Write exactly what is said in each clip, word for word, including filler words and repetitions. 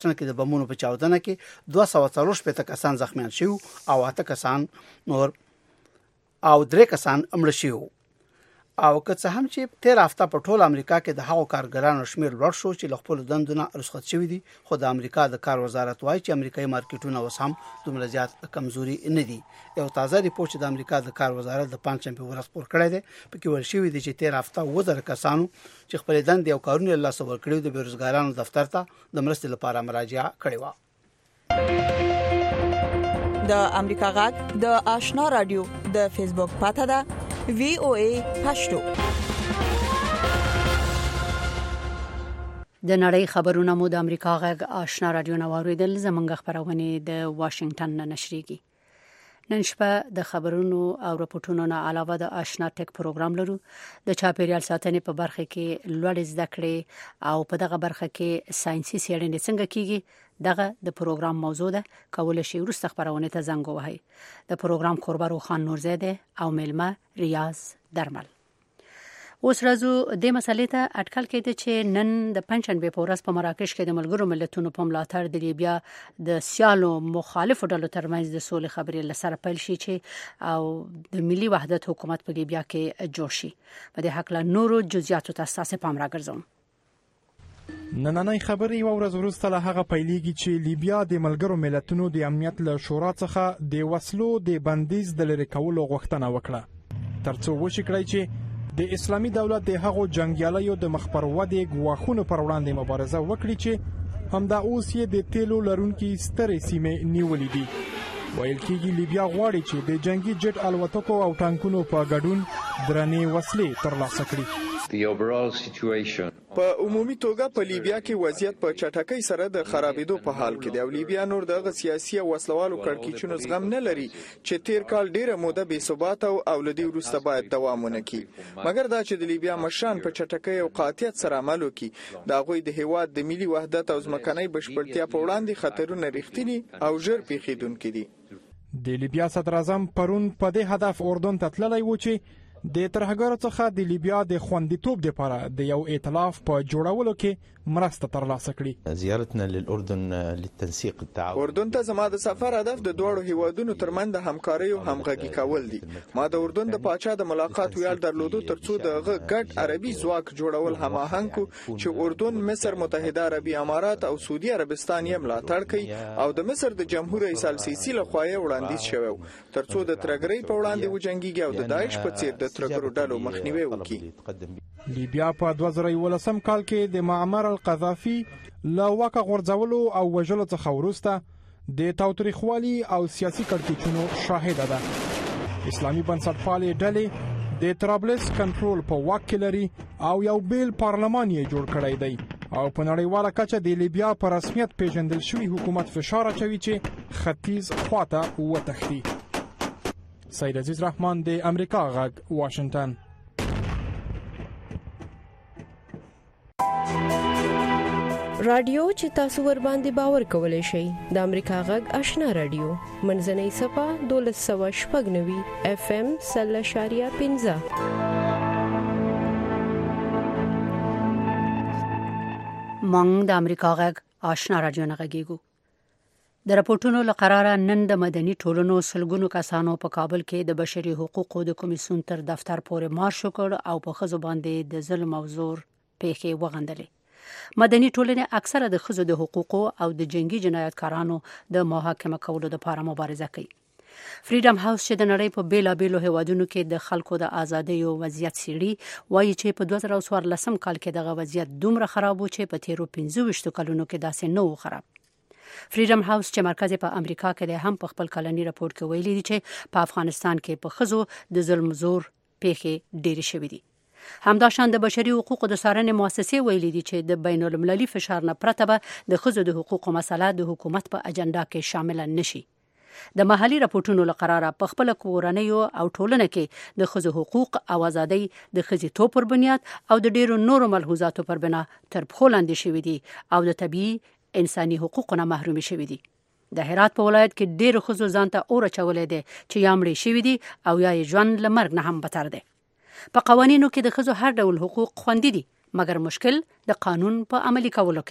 کې د بمونو په چاودنه کې دوه سوه څلور شپېته کسان زخمیان شوي او اته کسان نور او درې کسان مړه شوي. او که څه هم چې تیر هفته په ټول امریکا کې د هغو کارګرانو شمیر لوړ شو چې له خپل دندونه رخصت شوي دي، خو د امریکا د کار وزارت وایي چې امریکایي مارکیټونه اوس هم دومره زیات کمزوري نه دي. یو تازه ریپورت چې د امریکا د کار وزارت د پنځمې په ورځ خپور کړی دی پکې ویل شوي دي چې تیر هفته اووه زره کسانو چې خپلې دندې او کارونه له لاسه ورکړي د بیروزګارانو دفتر ته د مرستې لپاره مراجعه کړې وه. د امریکا غږ د آشنا رادیو د فیسبوک پاته ده وی او ای پښتو. د نړۍ خبرونه مو د امریکا غږ آشنا رادیو نواریدل. زمونږ خبرونه د واشنگټن نه نشریږي. نن شپه د خبرونو او راپورټونو نه علاوه د آشنا ټک پروګرام لرو. د چاپیریال ساتنې په برخه کې لوړ زده کړې او په دغه برخه کې ساينسي څېړنې څنګه کیږي دغه د پروګرام موضوع ده. کولای شئ ورسته خبرونه ته زنګ ووهئ. د پروګرام کوربرو خان نورزاده او ملما ریاض درمل. اوس راځو د مسلې ته اټکل کېده چې نن د پنځشنبه په ورځ په مراکش کې د ملګرو ملتونو په ملاتړ د لیبیا د سیالو مخالفو ډلو ترمنځ د سولې خبرې لسره پیل شي چې او د ملي وحدت حکومت په لیبیا کې جوړ شي. په دې حق له نورو جزئیاتو ته اساس پام راګرځوم. نننۍ خبرې یو ورځ وروسته له هغه پیلېږي چې لیبیا د ملګرو ملتونو د امنیت له شورا څخه د وسلو د بندیز د لرې کولو غوښتنه وکړه ترڅو وشي کړی چې د اسلامي دولت د هغو جنگیالیو د مخبر ودې ګواښونو پر وړاندې مبارزه وکړي چې همدا اوس یې د تیلو لرونکي سترې سیمې نیولې دي. ویل کېږي لیبیا غواړي چې د جنگي جټ الوتکو او ټانکونو په ګډون درنې وسلې ترلاسه کړي. په عمومي توګه په لیبیا کې وضعیت په چټکۍ سره د خرابېدو په حال کې دی او لیبیا نور دغه سیاسي او وسلوالو کړکېچونو زغم نه لري چې تیر کال ډیره موده بې ثبات او اولادي وروسته باید دوام ونه کړي. مګر دا چې د لیبیا مشران په چټکۍ او قاطعیت سره عمل وکړي د هغوی د هیواد د ملي وحدت او ځمکنۍ بشپړتیا په وړاندې خطرونه رښتینی او ژر پیښیدونکي دي. د لیبیا صدر اعظم پرون په دې هدف اردن ته تللی و چې د ترهګرو څخه د لیبیا د خوندیتوب لپاره د یو ائتلاف په جوړولو کې مرسته ترلاسه کړي. زیارتنا للاردن للتنسيق التعاون. اردن ته زما د سفر هدف د دوړو هیوادونو ترمنځ د همکارۍ او همغږي کول دي. ما د اردن د پاچا د ملاقات ویل درلودو ترڅو د غټ عربي ځواک جوړول هماهنګ کو چې اردن، مصر، متحده عربي امارات او سعودي عربستان یې ملاتړ کوي او د مصر د جمهور رئیس السیسی لخوا یې وړاندیز شوی ترڅو د ترګرۍ په وړاندې وجنګيږي او د داعش په څیر د ترګرو ډلو مخنیوي وکړي. لیبیا په دوه زره یولسم کال کې د معمر القذافي له واکه غورځولو او وژلو څخه وروسته د تاوتریخوالي او سیاسي کړکېچونو شاهده ده. اسلامي بنسټپالې ډلې د طرابلس کنټرول په واک کې لري او یو بیل پارلمان یې جوړ کړی دی او په نړیواله کچه د لیبیا په رسمیت پیژندل شوی حکومت فشار اچوي چې ختیځ خواته وتښتي. سید عزیز رحمان د امریکا غږ واشنگټن. رادیو چې تاسو ور باندې باور کولای شئ د امریکا غږ آشنا رادیو منځنۍ صفه دولس سوه شپږ نوي اف ام سل شاریه پنځه. مونږ د امریکا غږ آشنا رادیو نه غږیږو. د راپورټونو لقراره نن د مدني ټولنو سلګونو کسانو په کابل کې د بشري حقوقو د کمیسیون تر دفتر پورې مارش وکړ او په ښځو باندې د ظلم او زور پیښې وغندلې. مدني ټولنې اکثره د ښځو د حقوقو او د جنگي جنایتکارانو د محاکمه کولو لپاره مبارزه کوي. فریډم هاوس چې د نړۍ په بیلابیلو هیوادونو کې د خلکو د ازادۍ او وضعیت څیړي وایي چې په دوه زره څوارلسم کال کې دغه وضعیت دومره خراب و چې په تیرو پنځه ویشت کلونو کې داسې نه و خراب. فریډم هاوس چې مرکز په امریکا کې دی هم په خپل کلنی راپور کې ویلي دي چې په افغانستان کې په ښځو د ظلم زور پیښې ډېرې شوې دي. همداشان د بشري حقوقو د څارنې مؤسسې ویلي دي چې د بین المللي فشار نه پرته به د ښځو د حقوقو مسله د حکومت په اجنډا کې شامل نشي. د محلي راپورټونو لقراره په خپل کورنۍ او ټولنه کې د ښځو حقوق او ازادۍ د ښځیتوب پر بنیاد او د ډیرو نورو ملحوظاتو پر بنا تر پښو لاندې شوې دي او د طبيعي انساني حقوقو نه محرومې شوې دي. د هرات په ولایت کې ډیرو ښځو ځان ته اور اچولې دي چې یا مړې شوې دي او یا یې ژوند له مرګ نه هم بدتر دی. په قوانینو کې د ښځو هر ډول حقوق خوندي دي مګر مشکل د قانون په عملي کولو کې دی.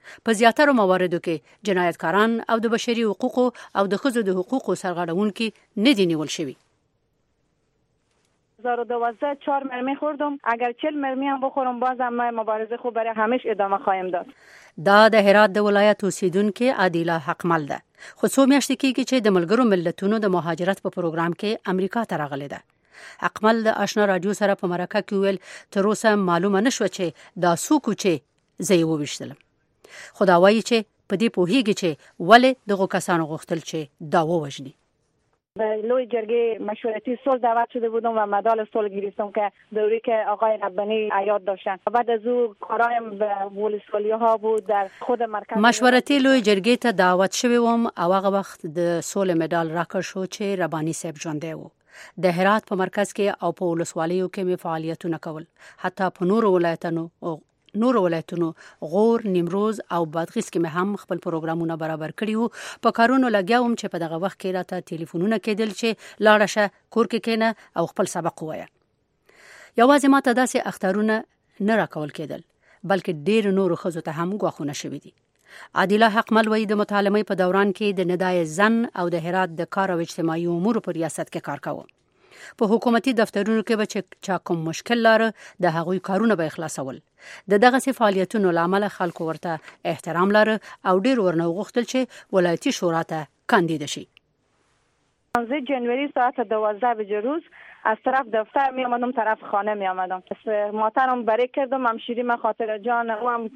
په زیاتره مواردو کې جنایتکاران او د بشري حقوقو او د ښځو د حقوقو سرغړونکي نه دي نیول شوي. هزار و دوازده چهار مرمی خوردم، اگر چل مرمی هم بخورم بازم مبارزه خوب برای همیش ادامه خواهیم داد. دا د هرات د ولایت اوسیدونکو عادله حقمل ده، خو څو میاشتې کېږي چې د ملګرو ملتونو د مهاجرت په پروګرام کې امریکا ته راغلې ده. حقمل د آشنا رادیو سره په مرکه کې ویل تر اوسه معلومه نشوه چې دا څوک چې زه یې وویشتلم، خو دا وایي چې په دې پوهیږي چې ولې دغو کسانو غوښتل چې دا ووژني. به لوی جرگه مشورتی صلح دعوت شده بودم و مدال صلح گرفتم که دوری که آقای ربانی عیاد داشتن. بعد از او کارایم به ولسوالی ها بود در خود مرکز مشورتی لوی جرگه ته دعوت شوی وم او هغه وخت د صلح مدال راکړ شو چې ربانی صاحب ژوندی و. د هرات په مرکز کې او په ولسوالیو کې می فعالیتونه کول، حتی په نورو ولایتونو نور ولایتونو غور، نیمروز او بادغیس کې مې هم خپل پروګرامونه برابر کړي وو. په کارونو لګیا وم چې په دغه وخت کې راته ټلیفونونه کېدل چې لاړه شه کور کې کېنه او خپل سبق ووایه. یوازې ماته داسې اختارونه نه راکول کېدل، بلکې ډېر نورو ښځو ته هم ګواښونه شوي دي. عادله حقمل وایي د مطالعې په دوران کې د ندای زن او د هرات د کار او اجتماعي امورو په ریاست کې کار کاوه. په حکومتي دفترونو کې به چې چا کوم مشکل لاره د هغوی کارونه به خلاصول. د دغه فعالیتونو لامل خلکو ورته احترام لاره او ډیر ورنه غوښتل چې ولایتي شورا ته کاندید شي. پانزده جنوری ساعت دوازده بجه روز از طرف دفتر می آمدم، طرف خانه می آمدم. مادرم بری کردم، همشیری من خاطر جان او هم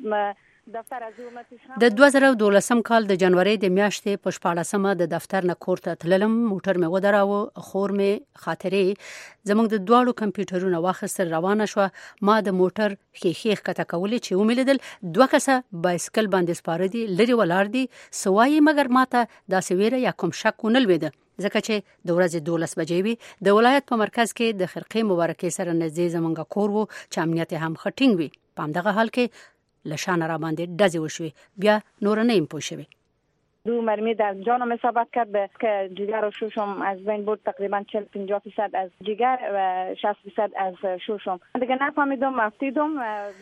د دوه زره دولسم کال د جنوري د میاشتې په شپاړسمه د دفتر نه کور ته تللم. موټر مې ودراوه، خور مې خاطرې زموږ د دواړو کمپیوټرونه واخیستل، روانه شوه. ما د موټر ښیښې ښکته کولې چې ومې لیدل دوه کسه بایسکل باندې سپاره دي، لرې ولاړ دي. سوایي مګر ماته داسې ویره یا کوم شک ونه لوېده، ځکه چې د ورځې دولس بجې وي. د ولایت په مرکز کې د خرقې مبارکې سره نږدې زموږ کور و چې امنیت هم ښه ټینګ وي. په همدغه حال کې لشان را باندې ډزې وشوي، بیا نور نه ایم پوه شوي. دو مرمی در جانم اصابت کرد به که جگر و شوشم از بین برد، تقریبا چهل پنجاه درصد از جگر و شصت درصد از شوشم. دیگه نفهمیدم، افتیدم.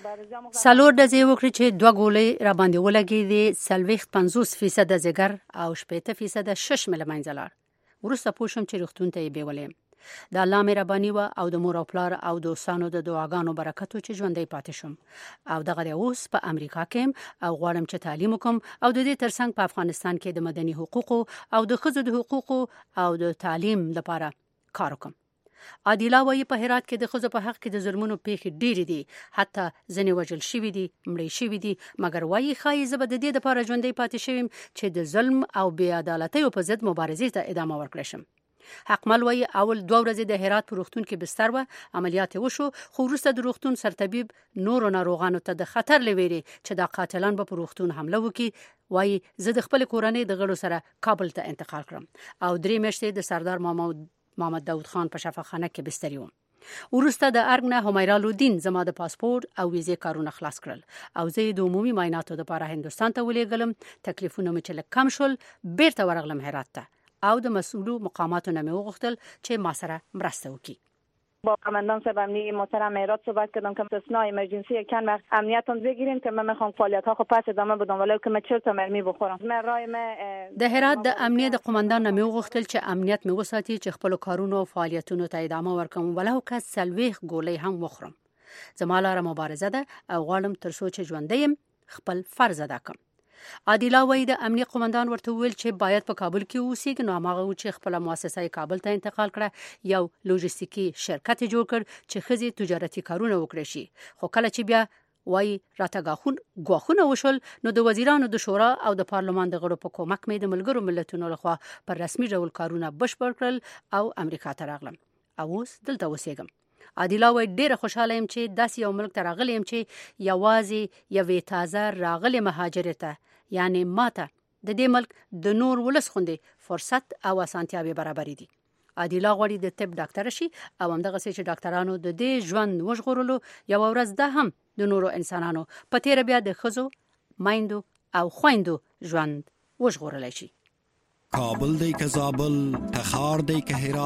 سالور ډزې وکړي چې دوه ګولې را باندې ولګېدې، څلوېښت پنځوس فیصد جگر او شپېته فیصد شش مله منځه لاړ. وروسته پوه شم چې روغتون ته یې بیولیم. د الله مهرباني وه او د مور او پلار او دوستانو د دعاګانو برکت و چې ژوندی پاتې شم. او دغه دی اوس په امریکا کې او غواړم چې تعلیم وکم او د دې ترڅنګ په افغانستان کې د مدني حقوقو او د ښځو د حقوقو او د تعلیم لپاره کار وکم. عادله وایي په هرات کې د ښځو په حق کې د ظلمونو پیښې ډېرې دي، حتی ځینې وژل شوي دي، مړې شوي دي. مګر وایي ښایي زه به د دې لپاره ژوندی پاتې شوم چې د ظلم او بې عدالتیو په ضد مبارزې ته ادامه ورکړی شم. حقمل وایي اول دوه ورځې د هرات په روغتون کې بستر و، عملیات وشو، خو وروسته د روغتون سرطبیب نورو ناروغانو ته د خطر لویري چې دا قاتلان به په روغتون حمله وکړي. وایي زه د خپل کورنۍ د غړو سره کابل ته انتقال کړم او درې میاشتې د سردار محمد محمد داود خان په شفاخانه کې بستری وم. وروسته د ارګ نه همیرا لودین زما د پاسپورت او ویزې کارونه خلاص کړل او زه د عمومي معایناتو لپاره هندستان ته ولېږلم. تکلیفونه مې چې لږ کم شول، بیرته ورغلم هرات ته او د مسئولو مقاماتو نه مې وغوښتل چې ما سره مرسته وکړي. با کماندان صاحب امنیتی محترم مهرات صحبت کردم که استثناء امرجنسی چند وقت امنیتون بگیریم که من میخوام فعالیت ها خو پس ادامه بدم ولو که من چهل تا مرمی بخورم. من رای من د هرات د امنیت د قومندان نه مې وغوښتل چې امنیت مې وساتي، چې خپل کارونو او فعالیتونو ته ادامه ورکوم ولو که څلوېښت ګولۍ هم وخورم. زما لاره مبارزه ده او غواړم تر څو چې ژوندی یم خپل فرض ادا کړم. عادله وایي د امنیه قومندان ورته وویل چې باید په کابل کې اوسېږي، نو هماغه و چې خپله مؤسسه یې کابل ته انتقال کړه. یو لوژستیکي شرکت یې جوړ کړ چې ښځې تجارتي کارونه وکړی شي. خو کله چې بیا وایي راته ګواښونه وشول، نو د وزیرانو د شورا او د پارلمان د غړو په کومک مې د ملګرو ملتونو لخوا پر رسمي ډول کارونه بشپړ کړل او امریکا ته راغلم او اوس دلته اوسېږم. عادله وایي ډېره خوشحاله یم چې داسې یو ملک ته راغلی یم چې یوازې یوې تازه راغلې مهاجرې ته، یعنی ماته د دې ملک د نور ولس غوندې فرصت او اسانتیاوې برابرې دي. عادله غواړي د طب ډاکټره شي او همدغسې چې ډاکټرانو د دې ژوند وژغورلو یوه ورځ ده هم د نورو انسانانو په تیره بیا د ښځو، میندو او خویندو ژوند وژغورلی شي. کابل دی که زابل، تخار دی که هرات، په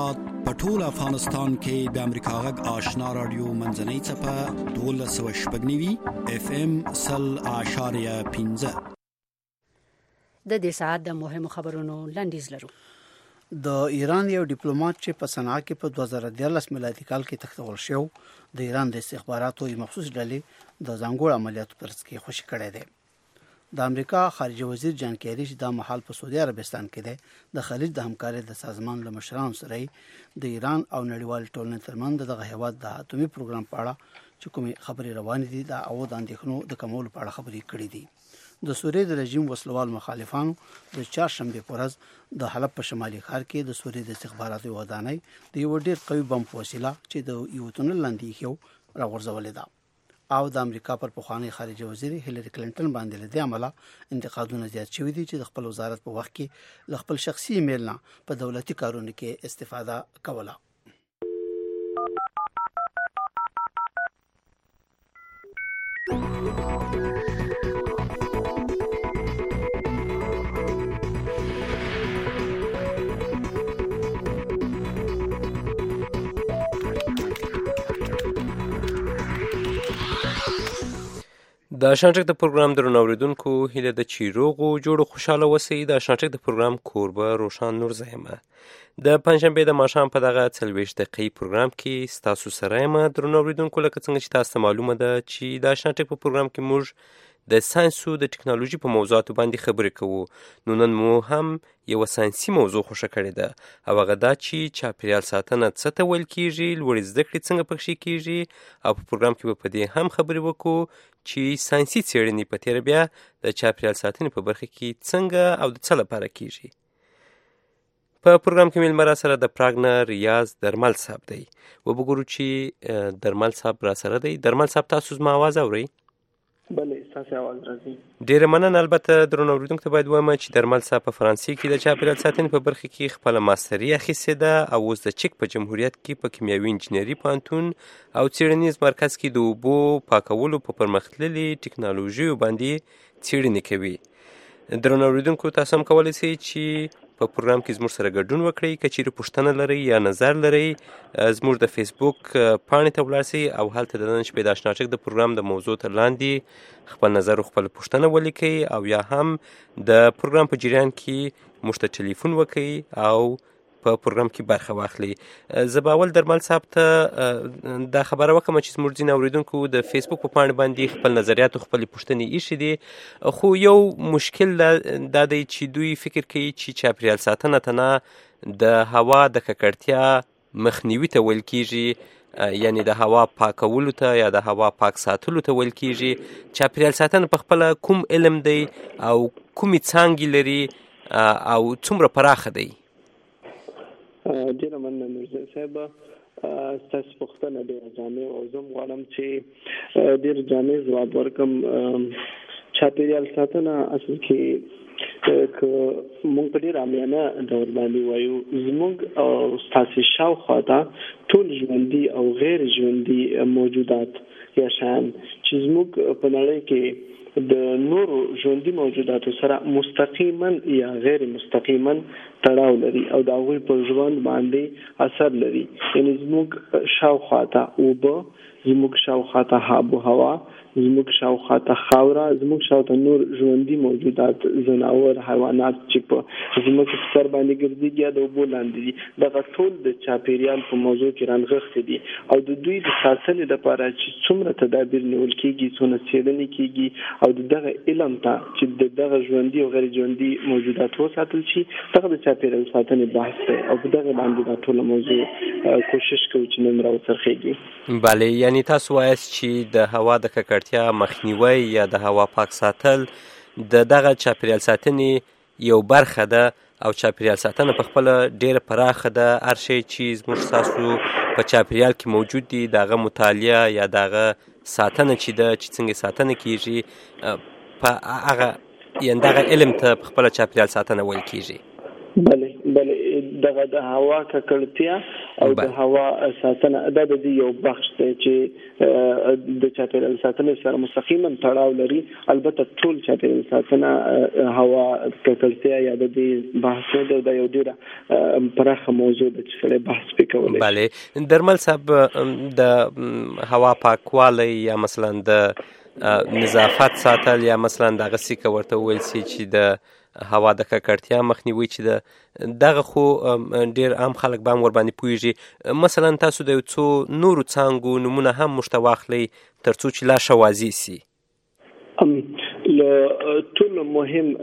په ټول افغانستان کې د امریکا غږ آشنا رادیو منځنۍ چپه دوه سوه شپږ نوي اف ام سل اشاریه پنځه. د دې ساعت د مهمو خبرونو لنډیز لرو. د ایران یو ډیپلوماټ چې په صنعا کې په دوه زره دیارلس میلادي کال کې تختول شو د ایران د استخباراتو یو مخصوص ډلې د ځانګړو عملیاتو پر ضد کې خوشی کړی دی. د امریکا خارجه وزیر جان کیری چې د محل په سعودي عربستان کې دی د خلیج د همکارۍ د سازمان له مشرانو سره د ایران او نړیوال ټولنې ترمنځ دغه هیواد د اتومي پروګرام په اړه چې کومې خبرې روانې دي د او د اندېښنو د کمولو په اړه خبرې کړې دي. د سوریې د رژیم وسلوال مخالفانو د چهارشنبه په ورځ د حلب په شمالي ښار کې د سوریې د استخباراتو ودانۍ د یو ډېر قوي بم په وسیله چې د یو تونل لاندې یو راغورځولې ده او د امریکا پر پخوانی خارجه وزیر هیلری کلینټن باندې له دې عمله انتقادونه زیات شوي دي چې د خپل وزارت په وخت کې له خپل شخصي ایمیل نه په دولتي کارونو کې استفاده کوله. د شانټک د پروګرام درنو اوریدونکو هیله د چیروغو جوړو خوشاله وسی. د شانټک د پروګرام کوربه روشان نور زهمه د پنځشنبه د ماښام په دغه څلوېښت دقیقې پروګرام کې ستاسو سره یم. درنو اوریدونکو لکه څنګه چې تاسو معلومه ده چې د شانټک په پروګرام کې موږ د ساينس او د ټکنالوژي په موضوعاتو باندې خبرې کوو. نو نن مو هم یو ساينسي موضوع خوښه کړې ده او هغه دا چې چاپیریال ساتنه څه ته ویل کیږي، لوړې زده کړې څنګه پکې کیږي او په پروګرام کې به په دې هم خبرې وکړو چې ساينسي څېړنې په تیر بیا د چاپیریال ساتنې په برخه کې څنګه او د څه لپاره کیږي. په پروګرام کې ملمرا سره د پراګنر ریاض درمل صاحب دی. وبګورو چې درمل صاحب را سره دی. درمل صاحب تاسو زما आवाज اورئ؟ بله تاسو आवाज راځي. ډیره مننه. البته درنو اوریدونکو ته باید وایم چې درمل صاحب په فرانسې کې د چاپیریال ساتنې په برخه کې خپل ماستري اخیستې ده او اوس د چک په جمهوریت کې په کیمیاوي انجینري پوهنتون او څېړنیز مرکز کې د اوبو پاکولو په پرمختللي ټکنالوژیو باندې څېړنې کوي. درنو اوریدونکو تاسو هم کولی شئ چې په پروګرام کې زموږ سره ګډون وکړئ. که چیرې پوښتنه لرئ یا نظر لرئ زموږ د فیسبوک پاڼې ته ولاړ شئ او هلته د نن شپې د اشنا چک د پروګرام د موضوع تر لاندې خپل نظر او خپل پوښتنه ولیکئ او یا هم د پروګرام په جریان کې موږ ته ټلیفون وکړئ او په پروګرام کې برخه واخلي. زه به اول درمل صاحب ته دا خبره وکړم چې زموږ ځینې اوریدونکو د فیسبوک په پاڼې باندې خپل نظریات او خپلې پوښتنې ایښي دي، خو یو مشکل دا دی چې دوی فکر کوي چې چاپیریال ساتنه ته نه د هوا د ککړتیا مخنیوي ته ویل کیږي، یعنی د هوا پاکولو ته یا د هوا پاک ساتلو ته ویل کیږي. چاپیریال ساتنه په خپله کوم علم دی او کومې څانګې لري او څومره پراخه دی؟ ډیره مننه مرزا صاحب. ستاسو پوښتنه ډیره جامع او زه غواړم چې ډیر جامع ځواب ورکړم. چاپیریال ساتنه اصل کې که مونږ په ډیر عامیانه ډول باندې وایو زموږ او ستاسو شاوخوا ته ټول ژوندي او غیر ژوندي موجودات یا شیان چې زموږ په نړۍ کې د نورو ژوندي موجوداتو سره مستقیما یا غیر مستقیما تړاو لري او د هغوی په ژوند باندې اثر لري. یعنې زموږ شاوخوا ته اوبه، زموږ شاوخوا ته آب و هوا، زموږ شاوخوا ته خاوره، زموږ شاوخوا نور ژوندي موجودات، ځناور، حیوانات چې په زموږ په سر باندې ګرځي یا د اوبو لاندې دي، دغه ټول د چاپیریال په موضوع کې رانغښتي دي او د دوی د ساتنې لپاره چې څومره تدابیر نیول کېږي، څومره څېړنې کېږي او د دغه علم ته چې د دغه ژوندي او غیر ژوندي موجودات وساتل شي، دغه د چاپیریال ساتنې بحث دی او په دغه باندې دا ټوله موضوع کوشش کوو چې نن راوڅرخېږي. بله، یعنی تاسو وایاست چې د هوا د ککړتیا مخنیوی یا د هوا پاک ساتل د دغه چاپیریال ساتنې یو برخه ده او چاپیریال ساتنه په خپله ډیره پراخه ده. هر شی چې زموږ ستاسو په چاپیریال کې موجود دي دغه مطالعه یا دغه ساتنه چې ده چې څنګه ساتنه کیږي په هغه یعنې دغه علم ته په خپله چاپیریال ساتنه ویل کیږي. بله بل دغه د هوا ککړتیا او د هوا ساتنه د دې یو بخش دی چې د چاپیریال ساتنې سره مستقیما تړاو لري. البته ټول چاپیریال ساتنه هوا ککړتیا یا د دې بحث نه د یو ډیره پراخه موضوع ده چې سره بحث وکولای. بله درمل صاحب د هوا پاکوالی یا مثلا د نظافت ساتل یا مثلا دغه سیکه ورته ویل سي چې د هوا د ککړتیا مخنیوي چې د دغه خو ډیر عام خلک به هم ور باندې پوهیږي. مثلا تاسو د یو څو نورو څانګو نمونه هم مشته واخلئ تر څو چې لا ښه واضح سي. له ټول مهم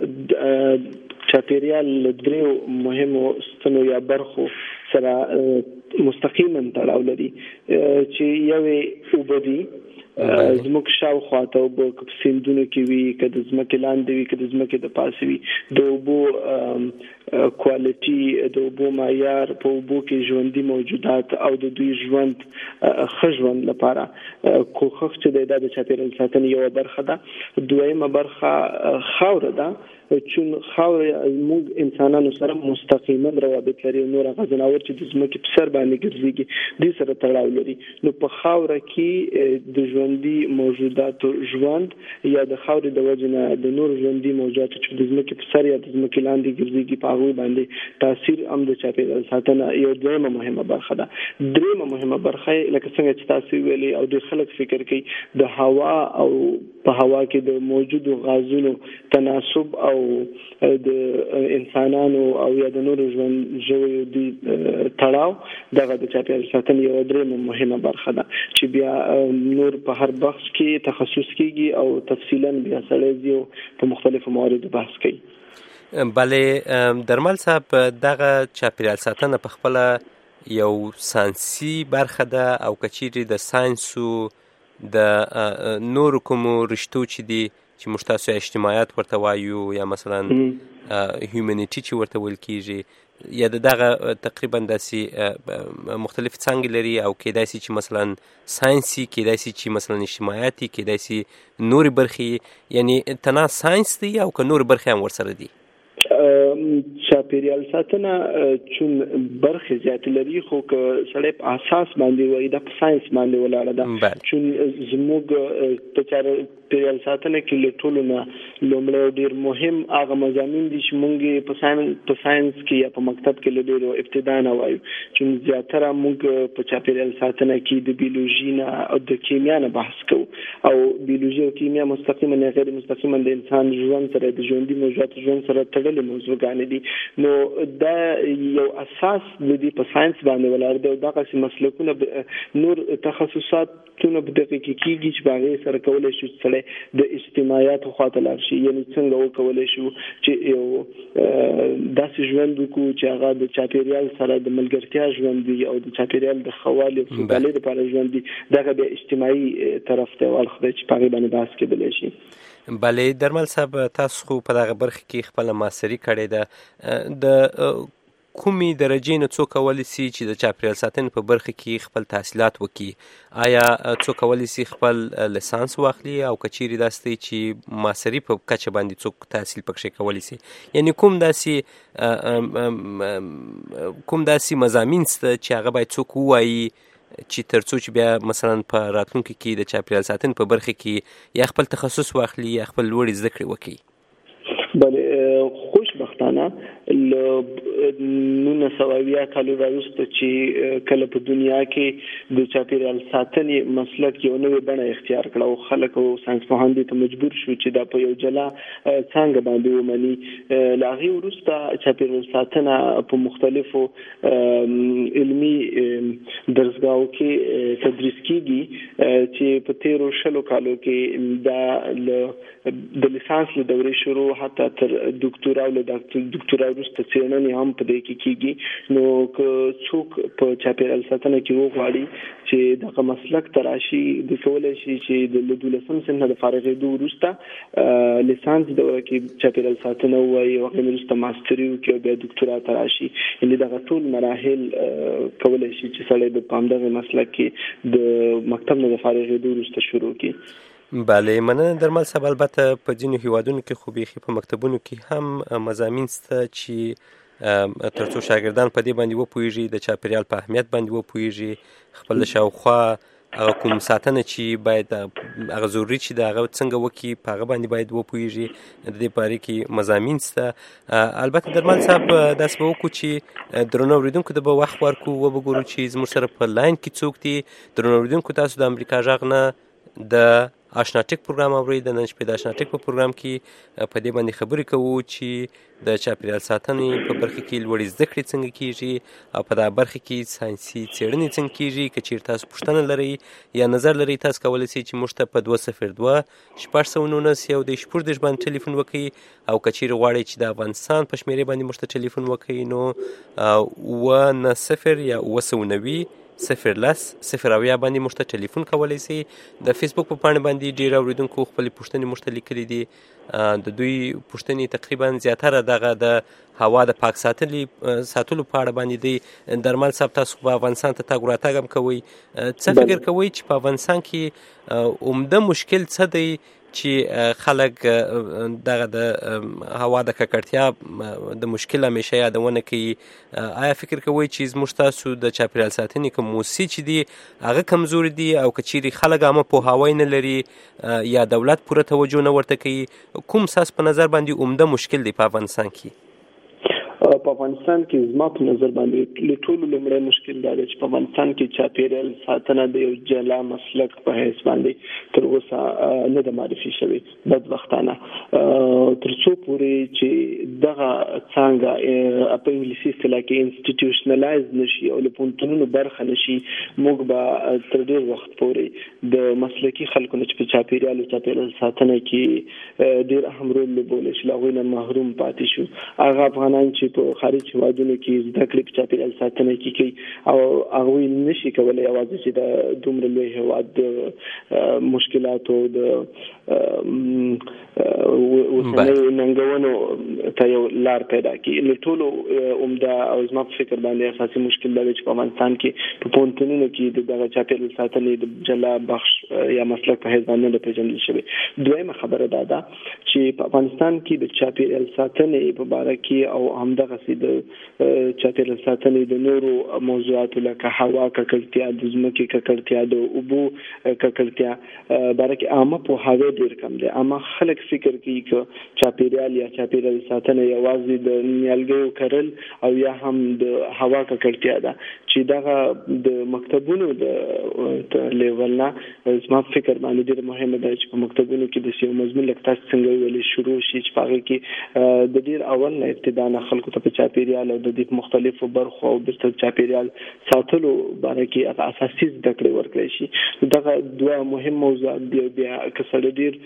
چاپیریال دریو مهمو ستنو یا برخو سره مستقیما تړاو لري چې یوې اوبدي زموږ شاوخوا ته اوبه که سیندونو کې وي که د ځمکې لاندې وي که د ځمکې د پاسه وي د اوبو کوالټي د اوبو معیار په اوبو کې ژوندي موجودات او د دوی ژوند ښه ژوند لپاره کوښښ چې د چاپیریال ساتنې یوه برخه ده. دویمه برخه خاوره ده چون خاوره موږ انسانانو سره مستقیما روابط لري. نور هغه ځناور چې د ځمکې په سر باندې ګرځېږي دوی سره تړاو لري. نو په خاوره کې د ژوندي موجوداتو ژوند یا د خاورې د وجې نه د نور ژوندي موجوداتو چې د ځمکې په سر یا د ځمکې لاندې ګرځېږي په هغوی باندې تاثیر هم د چاپیریال ساتنه یو دویمه مهمه برخه ده. دریمه مهمه برخه لکه څنګه چې تاسو ویلي او د خلک فکر کوي د هوا او په هوا کې د موجودو غازونو تناسب او د انسانانو او یا د نورو ژوند ژویو د تړاو دغه د چاپیریال ساتنې یوه درېیمه مهمه برخه ده چې بیا نور په هر بخش کې تخصص کیږي او تفصیلا بیا سړی ځي په مختلفو مواردو بحث کوي. بله درمل صاحب دغه چاپیریال ساتنه په خپله یو ساینسي برخه ده او که چیرې د ساینسو د نورو کومو رشتو چې دي چې موږ تاسو اجتماعیات ورته وایو یا مثلا هیومنیټي چې ورته ویل کیږي یا دغه تقریبا داسې مختلف څانګې لري او کیدای شي چې مثلا ساینسي کیدای شي چې مثلا اجتماعیاتي کیدای شي نورې برخې یعنی تنها ساینس دی او که نورې برخې هم ورسره دي. چاپیریال ساتنه چون برخې زیات لري خو که سړی په اساس باندې وایي د ساينس باندې ولاړه ده چون زموږ په چاپیریال ساتنه کې له ټولو نه لومړی ډېر مهم هغه مضامین دي چې موږ په ساينس په ساينس کې یا په مکتب کې له ډېرو ابتدا نه وایو چون زیاتره موږ په چاپیریال ساتنه کې د بیولوژي نه او د کیمیا نه بحث کوو او بیولوژي او کیمیا مستقیما یا غیر مستقیما د انسان ژوند سره د ژوندي موجوداتو ژوند سره تړلي موضوعګانې دي. نو دا یو اساس د دې په ساينس باندې ولاړ دی او دغه مسلکونه نور تخصصاتونه په دقیق کېږي چې باغې سره کولای شي چې د اجتماعیاتو خواته لاړ شي یعنی څنګه وکولای شو چې یو داسې ژوند وکړو چې هغه د چاپیریال سره د ملګرتیا ژوند وي او د چاپیریال د ښه والي او سوکالۍ لپاره ژوند وي. دغه د اجتماعي طرف ته والخدای چې په هغې باندې بحث کېدلی شي. بله درمل صاحب تاسو خو په دغه برخه کې خپله ماستري کړې ده د کومې درجې نه څوک کولی سي چې د چاپیریال ساتنې په برخه کې خپل تحصیلات وکړي؟ آیا څوک کولی سي خپل لیسانس واخلي او که چیرې داسې دی چې ماستري په کچه باندې څوک تحصیل پکښې کولی سي؟ یعنی کوم داسې کوم داسې مضامین شته چې هغه باید څوک ووایي چې تر څو چې بیا مثلا په راتلونکي کې د چاپیریال ساتنې په برخه کې یا خپل تخصص واخلي یا خپل لوړې زده کړې وکړي؟ بله خوشبختانه له نولس سوه اویا کالو راوروسته چې کله په دنیا کې د چاپیریال ساتنې مسلک یو نوې بڼه اختیار کړه او خلک او ساینسپوهان دې ته مجبور شو چې دا په یو جلا څانګه باندې ومني. له هغې وروسته چاپیریال ساتنه په مختلفو علمي درسګاهو کې تدریس کیږي چې په تیرو شلو کالو کې دا د لیسانس له دورې شروع حتی تر ډاکټورا او له ډاکټورا وروسته څېړنې هم په دې کې کیږي. نو که څوک په چاپیریال ساتنه کې وغواړي چې دغه مسلک ته راشي د کولی شي چې د دولسم صنف نه د فارغېدو وروسته لیسانس دوره کې چاپیریال ساتنه ووایي او هغې وروسته ماستري وکړي او بیا ډاکټورا ته راشي. یعنې دغه ټول مراحل کولی شي چې سړی د په همدغې مسلک کې د مکتب نه د فارغېدو وروسته شروع کړي. بله مننه درمل صاحب. البته په ځینو هیوادونو کې خو بیخي په مکتبونو کې هم مضامین شته چې ترڅو شاګردان په دې باندې وپوهیږي، د چاپیریال په اهمیت باندې وپوهیږي، خپل شاوخوا هغه کوم ساتنه چې باید هغه ضروري چې د هغه څنګه وکړي په هغه باندې باید وپوهیږي. د دې په اړه کې مضامین شته. البته درمل صاحب داسې به وکړو چې درنو اورېدونکو ته به وخت ورکړو، وبګورو چې زموږ سره په لاین کې څوک دي. درنو اورېدونکو تاسو د امریکا غږ نه د آشنا ټک پروګرام اورئ. د نن شپې د آشنا ټک په پروګرام کې په دې باندې خبرې کوو چې د چاپیریال ساتنې په برخه کې لوړې زده کړې څنګه کیږي او په دا برخه کې ساینسي څېړنې څنګه کیږي. که چیرې تاسو پوښتنه لرئ یا نظر لرئ، تاسو کولی شئ چې موږ ته په دوه صفر دوه شپږ سوه نولس یو د شپږ دېرش باندې ټلیفون وکړئ، او که چیرې غواړئ چې د افغانستان په شمېرې باندې موږ ته ټلیفون وکړئ نو اووه نه صفر یا اووه سوه نوي صفر لس صفر اویا باندې موږ ته ټلیفون کولی شئ. د فیسبوک په پاڼه باندې ډېر اورېدونکو خپلې پوښتنې موږ ته لیکلي دي. د دوی پوښتنې تقریبا زیاتره دغه د هوا د پاک ساتلي ساتلو په اړه باندې دی. درمل صاحب تاسو په افغانستان ته تګ راتګ هم کوئ، څه فکر کوئ چې په افغانستان کې عمده مشکل څه دی چې خلک دغه د هوا د ککړتیا د مشکل همیشه یادونه کوي؟ آیا فکر کوئ چې زموږ تاسو د چاپیریال ساتنې کوم موسسې چې دي هغه کمزوري دي، او که چیرې خلک عامه پوهاوی نه لري یا دولت پوره توجه نه ورته کوي، کوم ساس په نظر باندې عمده مشکل دی په افغانستان کې؟ په افغانستان کې زما په نظر باندې له ټولو لومړی مشکل دا دی چې په افغانستان کې چاپیریال ساتنه د یو جلا مسلک په حیث باندې تر اوسه نه ده معرفي شوې. بدبختانه تر څو پورې چې دغه څانګه په انګلیسي اصطلاح کې انسټیټیوشنلایز نشي او له پوهنتونونو برخه نشي، موږ به تر ډېر وخت پورې د مسلکي خلکو نه چې په چاپیریال او چاپیریال ساتنه کې ډېر اهم رول لوبولی شي له هغوی نه محروم پاتې شو. هغه افغانان چې په خارج هېوادونو کې زده کړې په چاپیریال ساتنه کې کوي او هغوی نشي کولی یوازې چې د دومره لوی هېواد د مشکلاتو د اوسنیو ننګونو ته یو لار پیدا کړي. له ټولو عمده او زما په فکر باندې اساسي مشکل دا دی چې په افغانستان کې په پوهنتونونو کې د دغه چاپیریال ساتنې د جلا بخش یا مسلک په حیث باندې نه پیژندل شوی. دویمه خبره دا ده چې په افغانستان کې د چاپیریال ساتنې په باره کې او همدغه سي د چاپیریال ساتنې د نورو موضوعاتو لکه هوا ککړتیا، د ځمکې ککړتیا، د اوبو ککړتیا باره کې عامه پوهاوی ډېر کم دی. عامه خلک فکر کوي چې چاپیریال یا چاپیریال ساتنه یوازې د نیالګیو کرل او یا هم د هوا ککړتیا ده، چې دغه د مکتبونو د لیول نه زما فکر باندې ډېر مهمه ده چې په مکتبونو کې د یو مضمون لکه تاسو څنګه ویلي شروع شي چې په هغه کې د ډېر اول نه ابتدا نه خلکو ته په چاپیریال او د دې مختلفو برخو او د چاپیریال ساتلو باره کې هغه اساسي زده کړې ورکړی شي. دغه دوه مهم موضوعات دي. بیا که سړی ډېر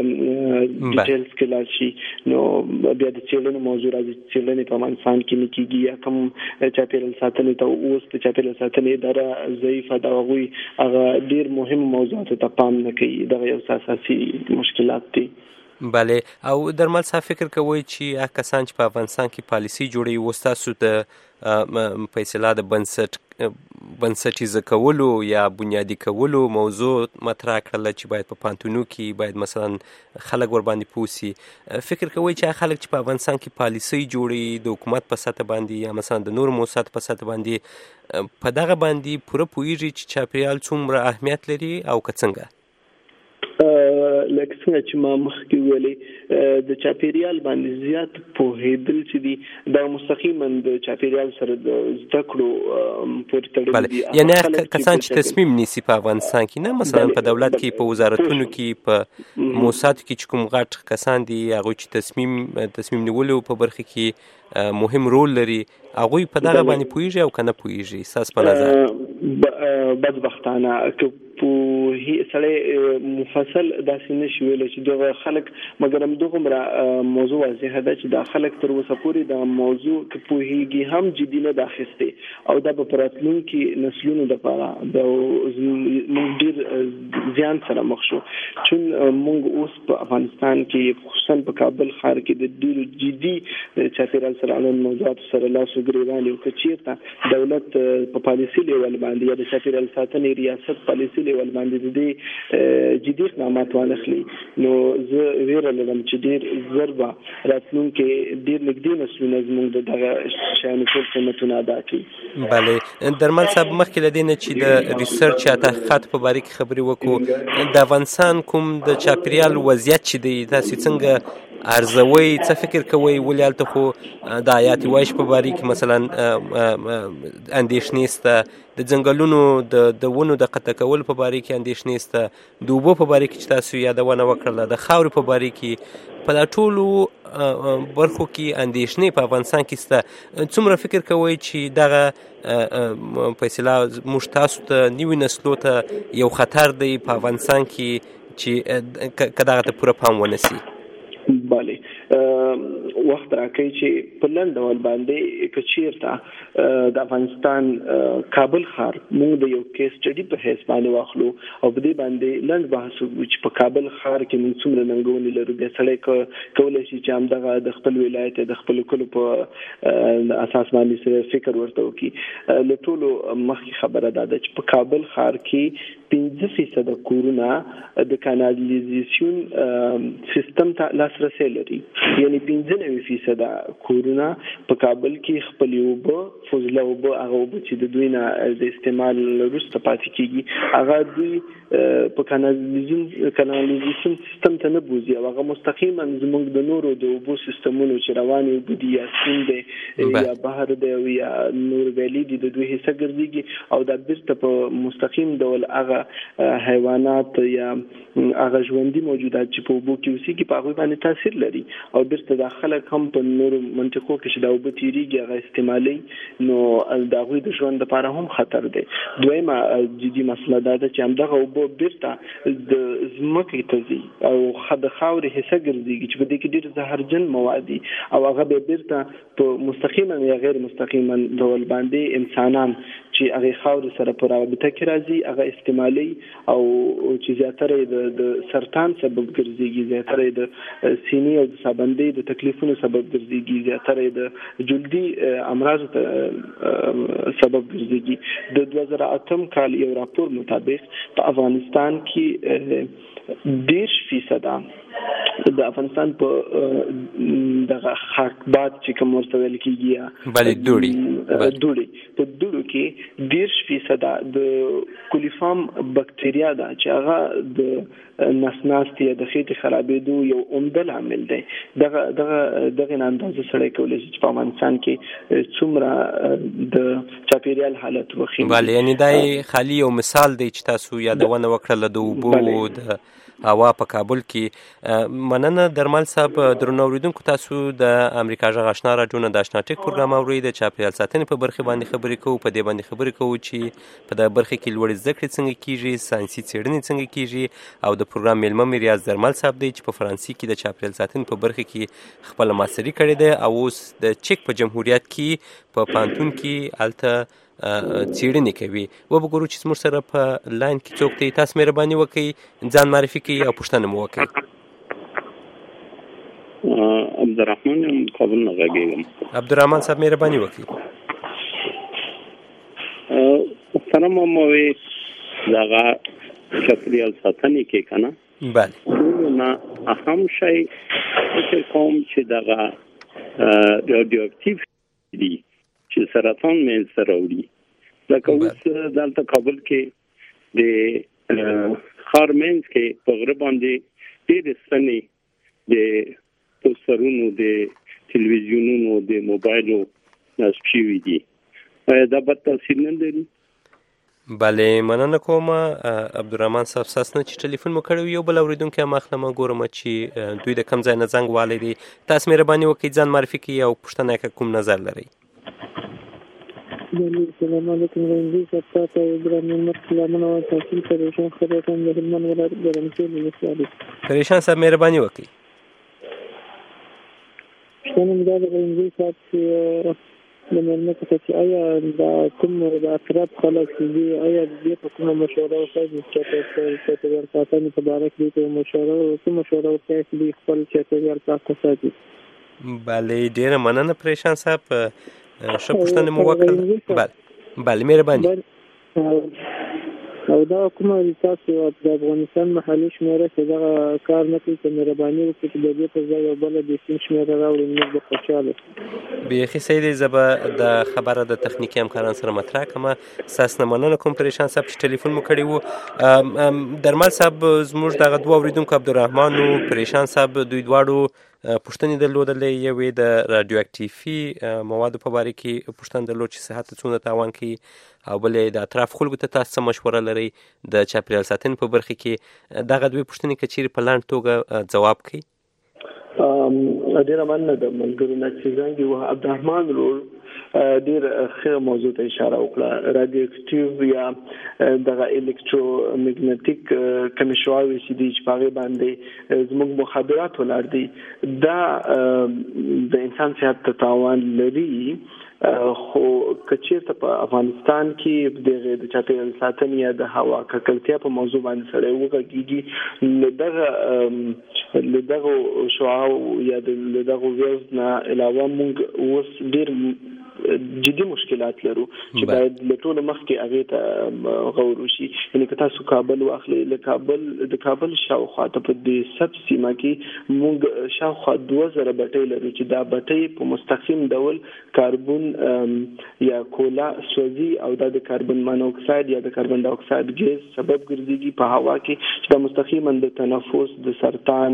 ډیټیلز کې لاړ شي نو بیا د څېړنې موضوع راځي. څېړنې په افغانستان کې نه کېږي یا کوم چاپیریال ساتنې ته اوس د چاپیریال ساتنې اداره ضعیفه ده، هغوی هغه ډېر مهم موضوعاتو ته پام نه کوي. دغه یو اساسي مشکلات دي. بله. او درمل صاحب فکر کوئ چې هغه کسان چې په افغانستان کې پالیسي جوړوي اوس تاسو د په اصطلاح د بنسټ بنسټیزه کولو یا بنیادي کولو موضوع مطرح کړله چې باید په پوهنتونونو کې باید مثلا خلک ورباندې پوه سي، فکر کوئ چې هغه خلک چې په افغانستان کې پالیسي جوړوي د حکومت په سطح باندې یا مثلا د نورو موسساتو په سطح باندې په دغه باندې پوره پوهیږي چې چاپیریال څومره اهمیت لري او که څنګه؟ لکه څنګه چې ما مخکې ویلې د چاپیریال باندې زیات پوهېدل چې دي دا مستقیما د چاپیریال سره د زده کړو پورې تړلي دي. یعنی کسان چې تصمیم نیسي په افغانستان کې، نه مثلا په دولت کې، په وزارتونو کې، په موسساتو کې چې کوم غټ کسان دي هغوی چې تصمیم تصمیم نیولو په برخه کې مهم رول لري، هغوی په دغه باندې پوهیږي او که نه پوهیږي؟ ستاسو په نظر؟ بدبختانه که په سړی مفصل داسې نشي ویلی چې دغه خلک، مګر همدغومره موضوع واضحه ده چې دا خلک تر اوسه پورې دا موضوع که پوهېږي هم جدي نه ده اخیستې او دا به په راتلونکي نسلونو دپاره د موږ ډېر زیان سره مخ شو. چون موږ اوس په افغانستان کې خصوصا په کابل ښار کې د ډېرو جدي چاپیریال سره اړوند موضوعاتو سره لاس و ګرېوان یو. که چېرته دولت په پالیسي لیول باندې یا د چاپیریال ساتنې ریاست پالیسي لیول باندې د جدي اقدامات وانخلي نو زه ویره لرم چې ډیر ضربه راتلونکي ډیر نږدې نسلونه زموږ دغه شیانو ټول قیمتونه ادا کوي. بله درمل صاحب مخکې له دې نه چې د ریسرچ یا تحقیقات په باره کې خبرې وکړو د افغانستان کوم د چاپیریال وضعیت چې دی تاسو څنګه ارزوي څه فکر کوئ ولې هلته خو د حیات وحش په باره کې مثلا اندېښنې شته د ځنګلونو د د ونو د قطع کولو په باره کې اندېښنې شته د اوبو په باره کې چې تاسو یادونه وکړله د خاورې په باره کې په دا ټولو برخو کې اندېښنې په افغانستان کې شته څومره فکر کوئ چې دغه فیصله موږ تاسو ته نوي نسلو ته یو خطر دی په افغانستان کې چې که دغه ته پوره پام ونه سي؟ بله وخت راکړي چې په لنډ ډول باندې کچیرته د افغانستان کابل ښار موږ د یو کیس سټډي په حیث باندې واخلو او په دې باندې لنډ بحث وکړو چې په کابل ښار کې موږ څومره ننګونې لرو. بیا سړی کولی شي چې همدغه د خپل ولایت د خپل کلو په اساس باندې سره فکر ورته وکړي. له ټولو مخکې خبره دا ده چې په کابل ښار کې پنځه فیصده کورونه د کانالیزیشن سیستم ته لاسرسی لري، یعنی پنځه نوي فیصده کورونه په کابل کې خپل اوبه فضله اوبه هغه اوبه چې د دوی نه د استعمال وروسته پاتې کېږي هغه دوی په کانالیزیشن کانالیزیشن سیستم ته نه بوځي او هغه مستقیما زموږ د نورو د اوبو سیستمونو چې روانې اوبه دي یا سیند دی یا بحر دی یا نور ویلي دي د دوی حصه ګرځېږي او دا بیرته په مستقیم ډول هغه حیوانات یا هغه ژوندي موجودات چې په اوبو کې اوسېږي په هغوی باندې تاثیر لري او بیرته دا خلک هم په نورو منطقو کې چې دا اوبه تېرېږي هغه استعمالوي نو د هغوی د ژوند لپاره هم خطر دی. دویمه جدي مسله دا ده چې همدغه اوبه بیرته د ځمکې ته ځي او د خاورې حصه ګرځېږي چې په دې کې ډېر زهرجن مواد دي او هغه بیا بیرته په مستقیما یا غیر مستقیما ډول باندې انسانان چې هغه خاورې سره په رابطه کې راځي هغه استعمالي او چې زیاتره د سرطان سبب ګرځېږي، زیاتره د سینې او د سابندۍ د تکلیفونو سبب ګرځېږي، زیاتره د جلدي امراضو سبب ګرځېږي. د دوه زره اتم کال یو راپور مطابق په افغانستان کې دېرش فیصده د افغانستان په دغه خاکبات چې کوم ورته ویل کېږي بلې دوړې دوړې په دوړو کې دېرش فیصده د کولیفارم بکتریا ده چې هغه د نسناستي یا د خېټې خرابېدو یو عمده لامل دی. دغه دغه دغه اندازه سړی کولی شي چې په افغانستان کې څومره د چاپیریال حالت وښیي. بله یعنې دا خالي یو مثال دی چې تاسو یادونه وکړله د اوبو د هوا په کابل کې. مننه درمل صاحب. درنو اوریدونکو تاسو د امریکا غږ آشنا راډیو نه د آشنا ټیک پروګرام اورئ. د چاپیریال ساتنې په برخه باندې خبرې کوو. په دې باندې خبرې کوو چې په دغه برخه کې لوړې زده کړې څنګه کیږي، ساینسي څېړنې څنګه کیږي او د پروګرام میلمه مې ریاض درمل صاحب دی چې په فرانسې کې د چاپیریال ساتنې په برخه کې خپله ماستري کړې ده او اوس د چک په جمهوریت کې په پوهنتون کې هلته څېړنې کوي. وبګورو چې زموږ سره په لاین کې څوک دی. تاسو مهرباني وکړئ ځان معرفي کړئ او پوښتنه مو وکړئ. عبدالرحمن یم کابل نه غږېږم. عبدالرحمن صاحب مهرباني وکړئ. محترم ماموي دغه چاپیریال ساتنې کې که نه بله نه اهم شی فکر کوم چې دغه رادیو اکټیو دي چې سرطان منځته راوړي. لکه اوس دلته کابل کې د ښار منځ کې په غره باندې ډېرې ستنې د پوسټرونو د تلویزیونونو د موبایلو نصب شوي دي. آیا دا بد تاثیر نه لري؟ بله مننه کوم عبدالرحمن صاحب ستاسو نه چې ټلیفون مو کړی. یو بل اورېدونکی هم اخلم ګورم چې دوی د کوم ځای نه زنګ والی دی. تاسو مهرباني وکړئ ځان معرفي کړئ او پوښتنه یې کوم نظر لرئ. السلام علیکم رنځي صاحب تاسو ګران مت سلامونه او تاسو پریشان خبرتون د هلمند ولایت ګرمسیر ولسوالۍ. پریشان صاحب مهرباني وکړئ. شنو دا د رنځي صاحب چې د مېلمه څخه چې آیا دا کوم د اطراف خلک دي آیا دې په کومه مشوره ورکوي چې چاپیریال ساتنې په باره کې کومه مشوره کومه مشوره ورکوي چې خپل چاپیریال پاک وساتي؟ بله ډېره مننه پریشان صاحب. ښه پوښتنه مو وکړه. بله بله مهرباني. او دا کومه تاسو د افغانستان محلي شمیره چې دا کار نه کوي چې مهرباني وکړي چې د دې په ځای بل د سیم شمیره راوړي موږ به خوشاله بیخي سید زبا د خبره د تخنیکی همکاران سره مطرح کما ساس نه مننه کوم پریشان صاحب چې ټلیفون مو کړی وو درمل صاحب زموږ دغه دوه اوریدونکو عبدالرحمن او پریشان صاحب دوی دواړو پوښتنې درلودلې یوې د رادیو اکټیفي موادو په باره کې پوښتنه درلود چې صحت څونه تاوان کوي او بلې د اطراف خلکو ته تاسو مشوره لرئ د چاپیریال ساتنې په برخه کې دغه دوی پوښتنې که چیرې په لنډ توګه ځواب کوي. ډیره مننه د ملګرو نه چې زنګ یو عبدالرحمن رول ډیر ښه موضوع ته اشاره وکړه. رادیو اکټیو یا دغه الکترو میګنیټیک کمیشواوي چې د چپاغي باندې زموږ مخابرات ولر دي دا د انسان صحت ته تاوان لري خو کچیرته په افغانستان کې د چاپیریال ساتنې یا د هوا ککړتیا په موضوع باندې سره وګورئ لدغه لدغه شعاع یا لدغه وزن علاوه موږ اوس ډیر جدي مشکلات لرو چې باید له ټولو مخکې هغه ته غور وشي. یعنی که تاسو کابل واخلئ له کابل د کابل شاوخوا ته په دې سب سیمه کې موږ شاوخوا دوه زره بټۍ لرو چې دا بټۍ په مستقیم ډول کاربن یا کولا سوځي او دا د کاربن مونوکساید یا د کاربن ډای اکساید ګیس سبب ګرځي په هوا کې چې دا مستقیما د تنفس د سرطان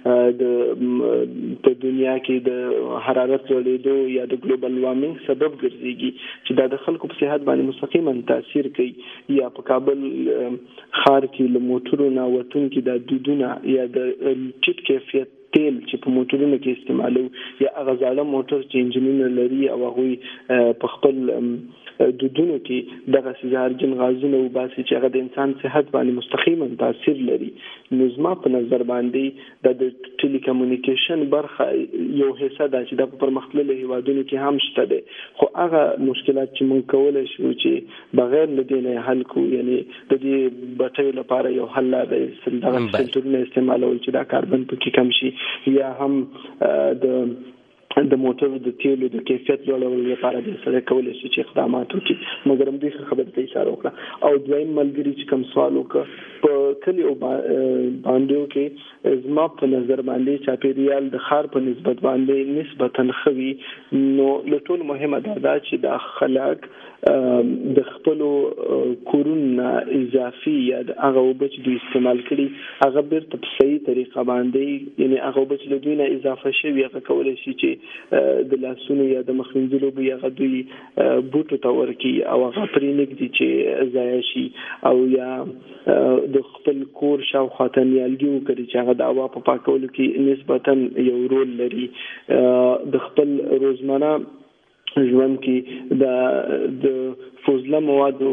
د په دنیا کې د حرارت لوړېدو یا د ګلوبل وارمنګ سبب ګرځي چې دا د خلکو په صحت باندې مستقیما تاثیر کوي. یا په کابل ښار کې له موټرو نه وتون کې د دودونه یا د ټیټ کیفیت تیل چې په موټرونو کې استعمالو یا هغه ځاله موټر چې انجینونه لري او هغه په خپل دودونو کې دغه زهرجن غازونه وباسي چې هغه د انسان صحت باندې مستقیما تاثیر لري. نو زما په نظر باندې د ټیلی کمیونیکیشن برخه یو حصہ ده چې د پرمختللو هیوادونو کې هم شته ده خو هغه مشکلات چې مونږ کولای شو چې بغیر له دې نه حل کو یعنی د دې بټیو لپاره یو حل دی چې دغه فلټرونه استعمالول چې دا کاربن پکې کم شي یا هم د د موټر د تیلو د کیفیت لوړولو لپاره د سره کولای شي چې اقدامات وکړي. مګر هم دې خبرې ته اشاره وکړه. او دویم ملګری چې کوم سوال وکړ په کلی او باندې کې زما په نظر باندې چاپیریال د ښار په نسبت باندې نسبتاً خوي نو له ټولو مهمه دا ده چې د خلک د خپل کورونه اضافي یا د هغه وبچ د استعمال کړي هغه بیرته په صحیح طریقه باندې یعنی هغه وبچ له دوی نه اضافه شوی هغه کولای شي چې د لاسونو یا د مخنځلو به هغه دوی بوټو ته ورکی او هغه پرې نګدي چې ضایع شي او یا د خپل کور شاوخوا ته نیالګي وکړي چې هغه د هوا په پاکولو کې نسبتاً یو رول لري. د خپل روزمره ژوند کې د د فوزله موادو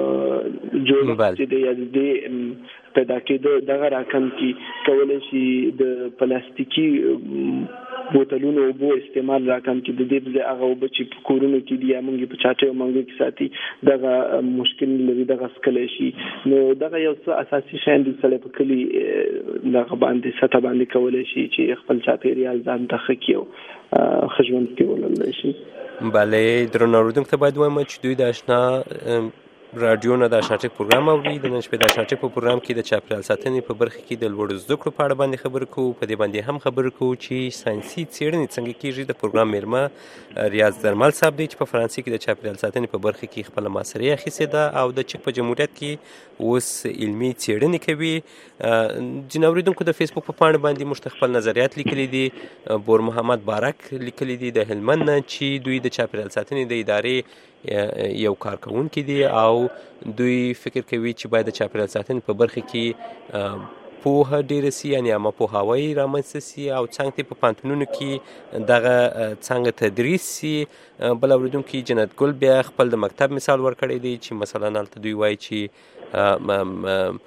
جوړ چې د دې پیدا کېدو دغه راکم کې کولای شي د پلاستیکي بوتلونو او بو استعمال راکم کې د دې ځای هغه وب چې په کورونو کې دی موږ په چاټه موږ کې ساتي دغه مشکل لري دغه سکل شي. نو دغه یو څه اساسي شین د سره په کلی دغه باندې سطح باندې کولای شي چې خپل چاپیریال ځان ته خکیو خجوند کې ولول شي. بله درنو اوریدونکو ته باید وایم چې دوی د آشنا رادیو نه د آشنا ټک پروګرام اوري. د نن شپې د آشنا ټک په پروګرام کې د چاپیریال ساتنې په برخه کې د لوړو زده کړو په اړه باندې خبرې کوو. په دې باندې هم خبرې کوو چې ساينسي څېړنې څنګه کېږي. د پروګرام میرمه ریاض درمل صاحب دی چې په فرانسې کې د چاپیریال ساتنې په برخه کې خپل ماستري اخیستې ده او د چک په جمهوریت کې اوس علمي څېړنې کوي. جن اوریدونکو د فیسبوک په پاڼه باندې موږ خپل نظریات لیکلي دي. بور محمد بارک لیکلي دي د هلمند نه چې دوی د چاپیریال ساتنې د ادارې یو کارکونکي دي او دوی فکر کوي چې باید د چاپیریال ساتنې په برخه کې پوهه ډیره سي یعنی عامه پوهاوی رامنځته سي او څنګه په پانتونونو کې دغه څنګه تدریس سي. بل اوریدونکي جنت ګل بیا خپل د مکتب مثال ورکړی دی چې مثلا هلته دوی وایي چې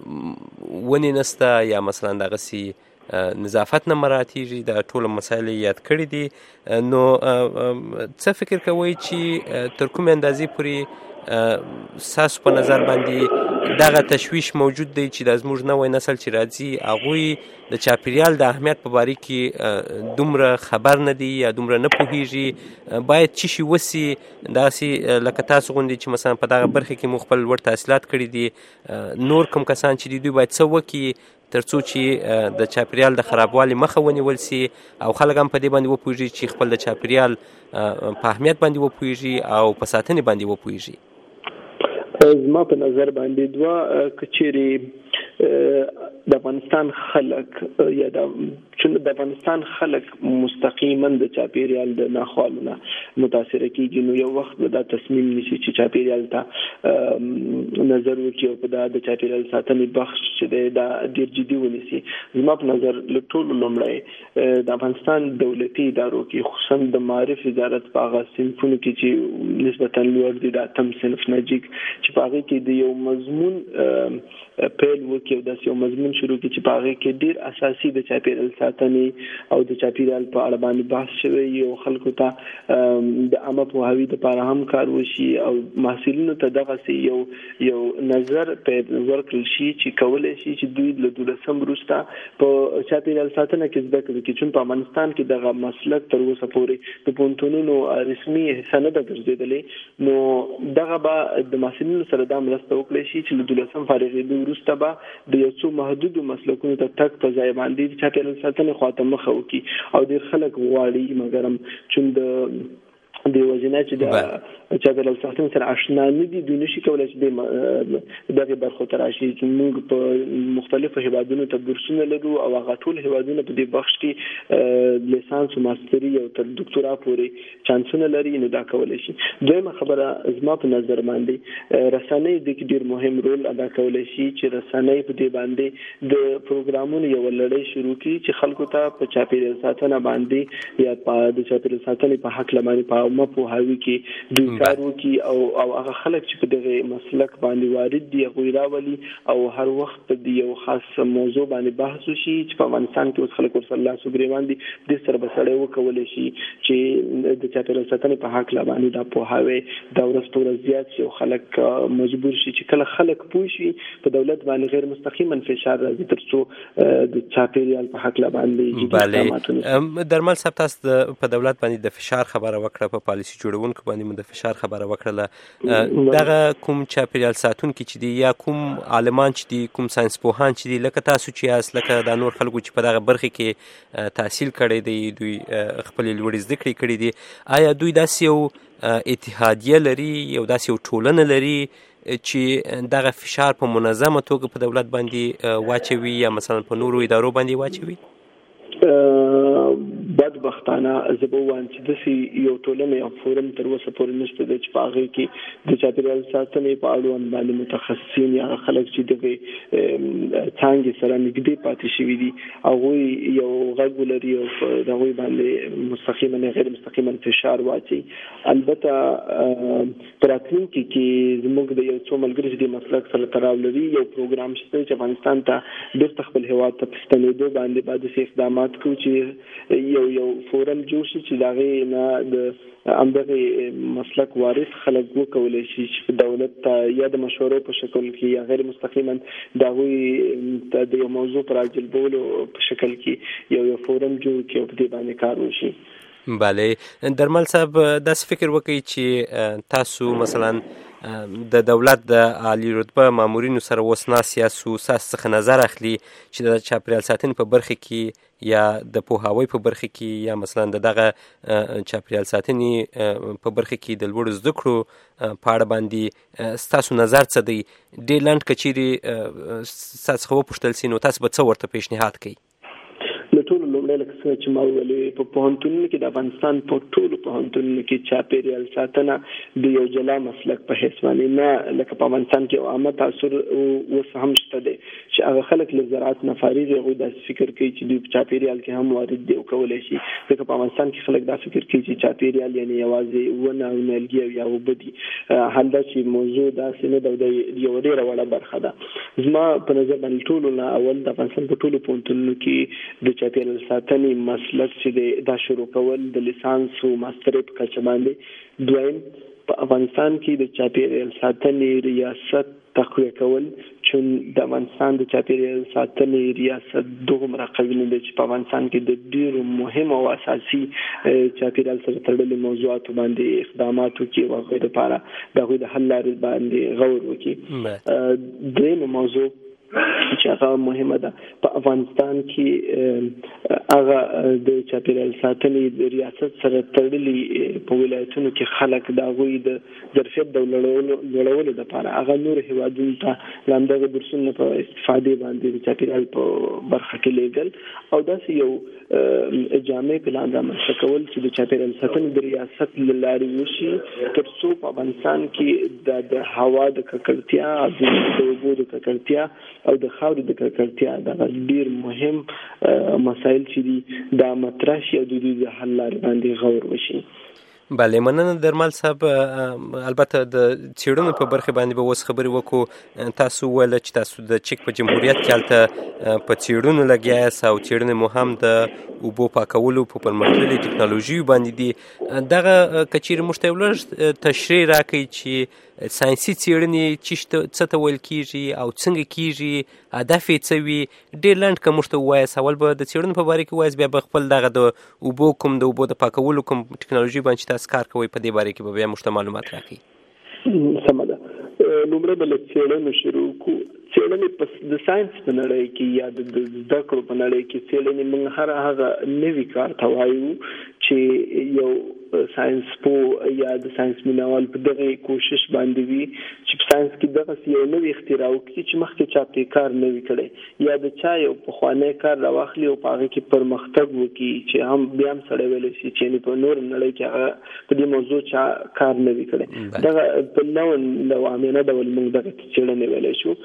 ونې نسته یا مثلا دغسې نظافت نه مراعاتېږي. د ټولو مسایل یاد کړي دي. نو څه فکر کوئ چې تر کومې اندازې پورې ستاسو په نظر باندې دغه تشویش موجود دی چې د زموږ نوی نسل چې راځي هغوی د چاپیریال د اهمیت په باره کې دومره خبر نه دي یا دومره نه پوهیږي. باید څه شي وسي داسې لکه تاسو غوندې چې مثلا په دغه برخه کې مو خپل لوړ تحصیلات کړي دي، نور کوم کسان چې دي دوی باید څه وکړي ترڅو چې د چاپیریال د خرابوالي مخه ونیول سي او خلک هم په دې باندې وپوهیږي چې خپل د چاپیریال په اهمیت باندې وپوهیږي او په ساتنې باندې وپوهیږي. زما په نظر باندې دوه کچېرې د افغانستان خلک یا د د افغانستان خلک مستقیما د چاپیریال د ناخوالونه متاثر کیږي، نو یو وخت به دا تصمیم نیسي چې چاپیریال ته نظر وکړي او په دا د چاپیریال ساتنې بخش چې دی دا ډېر جدي ونیسي. زما په نظر له ټولو لومړی د افغانستان دولتي ادارو کې خصوصا د معارف وزارت په هغه صنفونو کې چې نسبتا لوړ دي د اتم صنف نجیک چې په هغې کې د یو مضمون پیل وکړي او داسې یو مضمون شروع کړي چې په هغې کې ډېر اساسي د چاپیریال ساتنې او د چاپیریال په اړه باندې بحث شوی او خلکو ته د عامه پوهاوي دپاره هم کار وشي او محصلینو ته دغسې یو یو نظر ورکړل شي چې کولی شي چې دوی له دولسم وروسته په چاپیریال ساتنه کې زده کړي کړي، چون په افغانستان کې دغه مسلک تر اوسه پورې د پوهنتونونو رسمي حصه نه ده ګرځېدلې، نو دغه به د محصلینو سره دا مرسته وکړی شي چې له دولسم فارغېدو وروسته به د یو څو محدودو مسلکونو ته تګ په ځای باندې چاپیریال ساتنې خواته مخه وکړي او ډېر خلک غواړي مګر چون د د وجنه چې د چاپیریال ساتنې سره آشنا نه دي دوی نشي کولی چې دغه برخو ته راشي. چې موږ په مختلفو هیوادونو ته بورسونه لرو او هغه ټول هیوادونه په دې بخش کې لیسانس او ماستري او تر دکتورا پورې چانسونه لري، نو دا کولی شي. دویمه خبره زما په نظر باندې رسنۍ د ډېر مهم رول ادا کولی شي چې رسنۍ په دې باندې د پروګرامونو یو لړۍ شروع کړي چې خلکو ته په چاپیریال ساتنه باندې یا په د چاپیریال ساتنې په حق لمانې په ما پوهاوي کې دوی کار وکړي او او هغه خلک چې په دغه مسلک باندې وارد دي هغوی راولي او هر وخت د یو خاص موضوع باندې بحث وشي چې په افغانستان کې اوس خلک ورسره لاس وګرېوان دي، دې سره به سړی وکولی شي چې د چاپیریال ساتنې په حق باندې دا پوهاوی دا ورځ په ورځ زیات شي او خلک مجبور شي چې کله خلک پوه شي په دولت باندې غیر مستقیما فشار راځي تر څو د چاپیریال په حق باندې جدي اقدامات. درمل صاحب تاسو په دولت باندې د فشار خبره وکړه، په پالیسي جوړونکو باندې مو د فشار خبره وکړله. دغه کوم چاپیریال ساتونکي چې دي یا کوم عالمان چې دي کوم ساينس پوهان چې دي لکه تاسو چې یاست لکه دا نور خلکو چې په دغه برخه کې تحصیل کړی دی دوی خپل لوړې زده کړې کړي دي، آیا دوی داسې یو اتحادیه لري یو داسې یو ټولنه لري چې دغه فشار په منظمه توګه په دولت باندې واچوي یا مثلا په نورو ادارو باندې واچوي؟ بدبختانه زه به ووایم چې داسې یو ټولنه یا فورم تر اوسه پورې نشته دی چې په هغې کې د چاپیریال ساتنې په اړوند باندې متخصصین یا خلک چې دغې څانګې سره نږدې پاتې شوي دي هغوی یو غږ ولري او په هغوی باندې مستقیما یا غیر مستقیما فشار واچوي. البته په راتلونکي کې زموږ د یو څو ملګرو چې دې مسلک سره تړاو لري یو پروګرام شته چې افغانستان ته بېرته خپل هېواد ته په ستنېدو باندې باید داسې اقدامات کوو چې یو یو فورم جوړ شي چې د هغې نه د همدغې مسلک وارث خلک وکولی شي چې دولت ته یا د مشورو په شکل کې یا غیر مستقیما د هغوی ته د یو موضوع په راجلبولو په شکل کې یو یو فورم جوړ کړي او په دې باندې کار وشي. بله درمل صاحب داسې فکر وکړئ چې تاسو مثلا د دولت د عالی رتبه مامورینو سره اوس ناست یاست او ستاسو څخه نظر اخلي چې د چاپیریال ساتنې په برخه کې یا د پوهاوی په برخه کې یا مثلا د دغه چاپیریال ساتنې په برخه کې د لوړو زده کړو په اړه باندې ستاسو نظر څه دی؟ ډېر لنډ که چیرې ستاسو څخه وپوښتل سي نو تاسو به څه ورته پیشنهاد کوئ؟ له ټولو لومړی لکه څنګه چې ما وویلې په پوهنتونونو کې د افغانستان په ټولو پوهنتونونو کې چاپیریال ساتنه د یو جلا مسلک په حیث باندې نه لکه په افغانستان کې عامه تاثر اوس هم شته دی چې هغه خلک له زراعت نه فارغ دي هغوی داسې فکر کوي چې دوی په چاپیریال کې هم وارد دي او کولی شي ځکه په افغانستان کې خلک دا فکر کوي چې چاپیریال یعنې یوازې ونه او نیالګي او یا اوبه دي، حال دا چې موضوع داسې نه ده او د یوه ډېره وړه برخه ده. زما په نظر باندې ټولو نه اول د افغانستان په ټولو پوهنتونونو کې د چاپیریال ساتنې مسلک چې دی دا شروع کول د لیسانس او ماسترۍ په کچه باندې. دویم په افغانستان کې د چاپیریال ساتنې ریاست تقویه کول، چون د افغانستان د چاپیریال ساتنې ریاست دومره قوي نه دی چې په افغانستان کې د ډېرو مهم او اساسي چاپیریال سره تړلي موضوعاتو باندې اقدامات وکړي او هغوی لپاره د هغوی د حل لارې باندې غور وکړي. درېیمه موضوع چې هغه مهمه ده په افغانستان کې هغه د چاپیریال ساتنې د ریاست سره تړلي په ولایتونو کې خلک د هغوی د ظرفیت د لوړولو لپاره هغه نور هیوادونو ته له همدغه بورسونو په استفادې باندې د چاپیریال په برخه کې لیږل او داسې یو جامع پلان رامنځته کول چې د چاپیریال ساتنې د ریاست له لارې وشي تر څو په افغانستان کې د هوا د ککړتیا، د اوبو د ککړتیا او د خاورې د ککړتیا دغه ډېر مهم مسایل چې دي دا مطرح شي او د دوی د حل لارې باندې غور وشي. بله، مننه درمل صاحب. البته د څېړنو په برخه باندې به اوس خبرې وکړو. تاسو وویل چې تاسو د چک په جمهوریت کې هلته په څېړنو لګیا یاست او څېړنې مو هم د اوبو پاکولو په پرمختللي ټکنالوژیو باندې دي. دغه که چیرې موږ ته یو لږ تشریح راکړئ چې ساینسي څېړنې څه ته ویل کېږي او څنګه کېږي، هدف یې څه وي. ډېر لنډ که موږ ته ووایاست. اول به د څېړنو په باره کې ووایاست، بیا به خپل دغه د اوبو کوم د اوبو د پاکولو کوم ټکنالوژي باندې تاسو کار کوئ په دې باره کې به بیا موږ ته معلومات راکړئ. سمه ده. لومړی به له څېړنو شروع کړو. څېړنې په د ساینس په نړۍ کې یا د زده کړو په نړۍ کې څېړنې موږ هر هغه نوي کار ته وایو چې یو ساينس پوه یا د ساينس مینوال په دغه کوشش باندې وي چې په ساينس کې دغه یو نوې اختراع وکړي چې مخکې چا په کار نه وی کړی یا د چا یو پخوانی کار راواخلي او په هغه کې پرمختګ وکړي چې هم بیا هم سره ویل شي چې په نور نړۍ کې په دې موضوع چا کار نه وی کړی. دغه په نوو نوو امینه ډول موږ دغه څېړنې ویلی شو.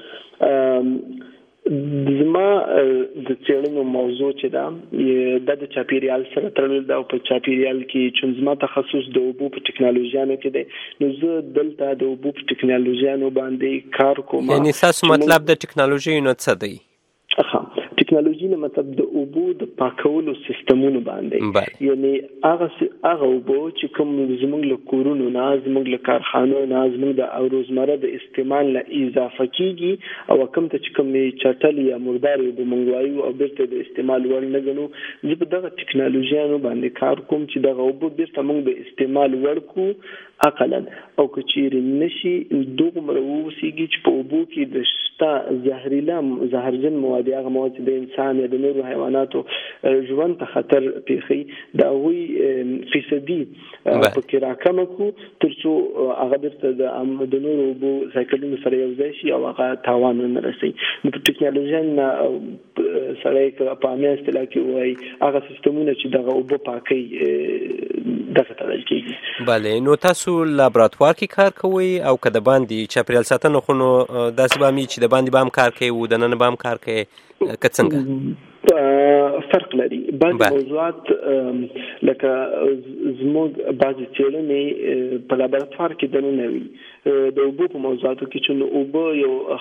زما د څېړنو موضوع چې ده د چاپیریال سره تړلې ده او په چاپیریال کې چون زما تخصص د اوبو په ټکنالوژیانو کې دی نو زه دلته د اوبو په ټکنالوژیانو باندې کار کوم. یعنی ستاسو مطلب د ټکنالوژي نو څه دی؟ ښه، ټکنالوژي نه مطلب د اوبو د پاکولو سیستمونو باندې، یعنی هغه هغه اوبو چې کوم زموږ له کورونو نه، زموږ له کارخانو نه، زموږ د روزمره د استعمال نه اضافه کیږي او کوم ته چې کوم چټل یا مردار اوبه موږ وایو او بیرته د استعمال وړ نه ګڼو، زه په دغه ټکنالوژیانو باندې کار کوم چې دغه اوبه بیرته موږ د استعمال وړ کړو عقلاً او که چیرې نشي دومره ووسیږي چې په اوبو کې د شته زهرجن زهرجن مواد هغه مواد چې د انسان یا د نورو حیواناتو ژوند ته خطر پیښوي د هغوی فیصدي پکې راکمه کړو تر څو هغه بیرته د نورو اوبو سایکلونو سره یو ځای شي او هغه تاوان ونه رسوي. نو په ټکنالوژي نه سړی که په عامه اصطلاح کې وایي هغه سیستمونه چې دغه اوبه پاکوي دغه تړل کېږي. بله، نو تاسو لابراتوار کې کار کوئ او که د باندې چاپیریال ساتنه خو نو داسې به هم چې د باندې به هم کار کوي او د ننه به هم کار کوي که څنګه؟ فرق لري. بعضې موضوعات لکه زموږ بعضې څېړنې په لابراتوار کې دننه وي د اوبو په موضوعاتو کې چې اوبه یو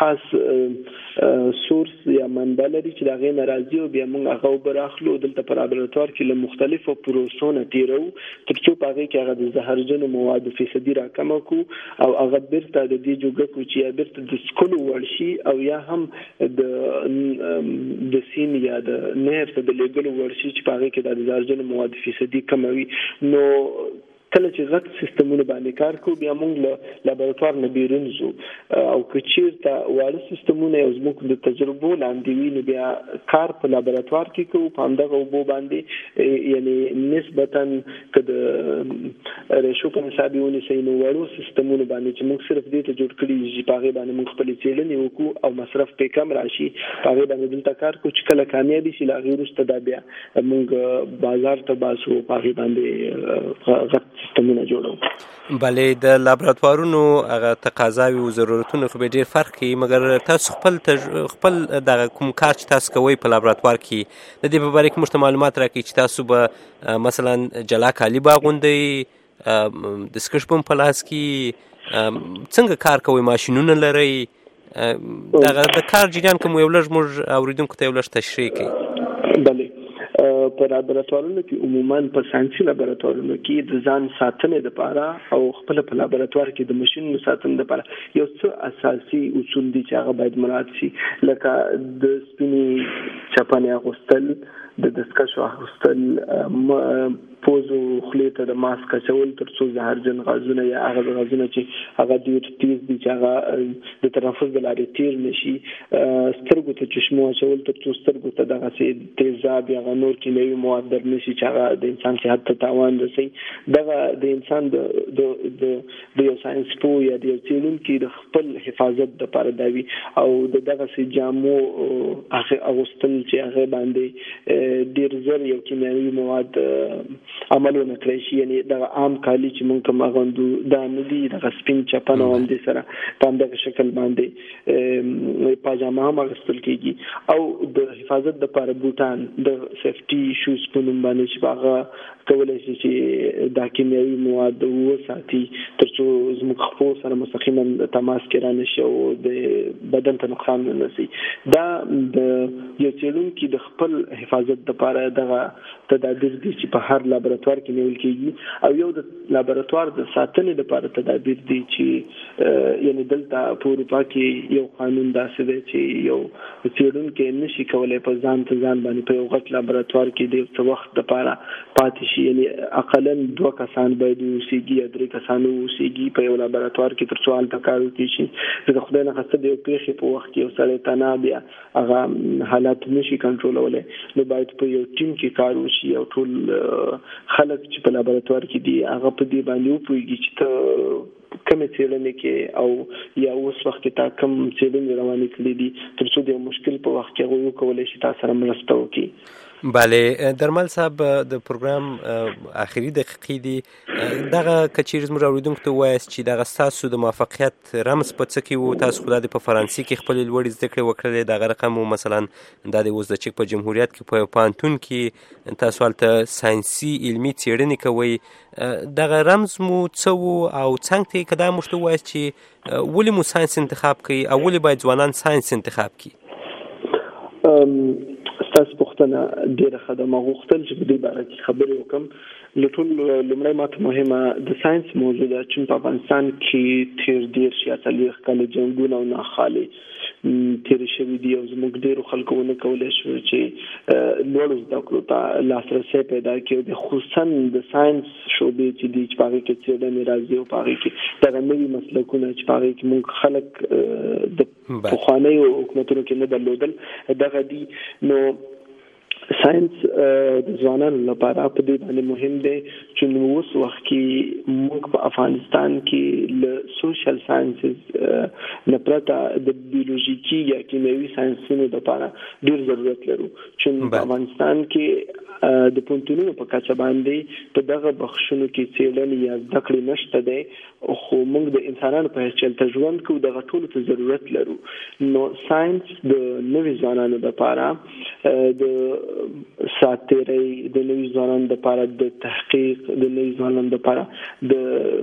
خاص سورس یا منبع لري چې د هغې نه راځي او بیا موږ هغه اوبه راخلو دلته په لابراتوار کې له مختلفو پروسو نه تېروو تر څو په هغې کې هغه د زهرجنو موادو فیصدي راکمه کړو او هغه بیرته د دې جوګه کړو چې یا بیرته د څښلو وړ شي او یا هم د د سیند یا د نهر ته د لیږلو وړ شي چې په هغې کې د زهرجنو موادو فیصدي کموي. نو کله چې غټ سیستمونه باندې کار کوو بیا موږ له لابراتوار نه بیرون ځو او که چېرته واړه سیستمونه یو زموږ د تجربو لاندې وي نو بیا کار په لابراتوار کې کوو په همدغه اوبو باندې، یعنی نسبتا که د ریشو په حساب یې ونیسئ نو وړو سیستمونو باندې چې موږ صرف دې ته جوړ کړي چې په هغې باندې موږ خپلې څېړنې وکړو او مصرف پرې کم راشي په هغې باندې دلته کار کوو چې کله کامیابي شي له هغې وروسته دا بیا موږ بازار ته باسو په هغې باندې غټ سیستمونه جوړو. بله، د لابراتوارونو هغه تقاضاوي او ضرورتونه خو به ډېر فرق کوي، مګر تاسو خپل تج... خپل دغه کوم کار چې تاسو کوئ په لابراتوار کې د دې په باره کې موږ ته معلومات راکړئ چې تاسو به مثلا جلا کالي به اغوندئ، دستکش به په لاس کې څنګه کار کوئ، ماشینونه لرئ، دغه د کار جریان که مو یو لږ موږ اورېدونکو ته یو لږ تشریح کړئ. بله، په لابراتوارونو کې عموما په ساينسي لابراتوارونو کې د ځان ساتنې لپاره او خپل په لابراتوار کې د ماشينونو ساتنې لپاره یو څه اساسي اصول دي چې هغه باید مراعات شي، لکه د سپینې چپنې اغوستل، د دستکشو اغوستل، پوزو خولې ته د ماسک اچول تر څو زهرجن غازونه یا هغه غازونه چې هغه ډېر تیز دي چې هغه د تنفس د لارې تیر نشي، سترګو ته چشمو اچول تر څو سترګو ته دغسې تیزاب یا نور کیمیاوي مواد در نشي چې هغه د انسان صحت ته تاوان رسوي. دغه د انسان د د یو ساينس پوه یا د یو څېړونکي د خپل حفاظت دپاره دا وي او د دغسې جامو اغوستل چې هغه باندې ډېر زر یو کیمیاوي مواد عملونه کړی شي، یعنی دغه عام کالي چې موږ کوم اغوندو دا نه دي، دغه سپین چپن او همدې سره په همدغه شکل باندې پاجامه هم اغوستل کېږي او د حفاظت دپاره بوټان د سیفټي شوز په نوم باندې چې هغه کولی شي چې دا کیمیاوي مواد وساتي تر څو زموږ خپو سره مستقیما تماس کې را نشي او د بدن ته نقصان نه رسي. دا د یو څېړونکي د خپل حفاظت دپاره دغه تدابیر دي چې په هر لابراتوار کې نیول کېږي او یو د لابراتوار د ساتنې لپاره تدابیر دي چې یعنی دلته په اروپا کې یو قانون داسې دی چې یو څېړونکی نشي کولی په ځان ته ځان باندې په یو غټ لابراتوار کې د څه وخت لپاره پاتې شي، یعنی اقلا دوه کسان باید اوسېږي یا درې کسان اوسېږي په یو لابراتوار کې تر څو هلته کار وکړي شي. ځکه خدای نخواسته د یو پېښې په وخت کې یو سړی تنها بیا هغه حالات نشي کنټرولولی، نو باید په یو ټیم کې کار وشي او ټول خلک چې په لابراتوار کې دي هغه په دې باندې وپوهېږي چې ته کمې څېړنې کې او یا اوس وخت کې تا کم څېړنې روانې کړي دي تر څو د یو مشکل په وخت کې هغوی وکولی شي تا سره مرسته وکړي. بله درمل صاحب د پروګرام اخري دقیقې دي، دغه که چیرې زموږ اورېدونکو ته ووایاست چې دغه ستاسو د موفقیت رمز په څه کې و؟ تاسو خو دا د په فرانسې کې خپلې لوړې زده کړې وکړلې، دغه رقم و مثلا دا د اوس د چک په جمهوریت کې په پوهنتون کې تاسو هلته ساینسي علمي څېړنې کوئ، دغه رمز مو څه و او څنګ ته یې که دا موږ ته ووایاست چې ولې مو ساینس انتخاب کوي او ولې باید ځوانان ساینس انتخاب کړي؟ ستاسو پوښتنه ډېره ښه ده. ما غوښتل چې په دې باره کې خبرې وکړم. له ټولو لومړی ماته مهمه د ساینس موضوع ده چې په افغانستان کې تېر دېرش یا څلوېښت کاله جنګونه او ناخوالې تېرې شوي دي او زموږ ډېرو خلکو ونه کولی شو چې لوړو زده کړو ته لاسرسی پیدا کړي او خصوصا د ساینس شعبې چې دي چې په هغې کې څېړنې راځي او په هغې کې دغه نوي مسلکونه چې په هغې کې موږ خلک د پخوانیو حکومتونو کې نه درلودل دغه دي. نو ساينس د ځوانانو لپاره په دې باندې مهم دی چې نو اوس وخت کې موږ په افغانستان کې له سوشل ساينسز نه پرته د بیولوژیکي یا کیمیاوي ساينسونو لپاره ډېر ضرورت لرو چې په افغانستان کې د پوهنتونونو په کچه باندې په دغه بخښونو کې څېړنې یا زده کړې نشته دی، خو موږ د انسانانو په حیث چلته ژوند کوو دغه ټولو ته ضرورت لرو. نو ساينس د نوي ځوانانو لپاره د ساتیرۍ، د نوي ځوانانو لپاره د تحقیق، د نوي ځوانانو لپاره د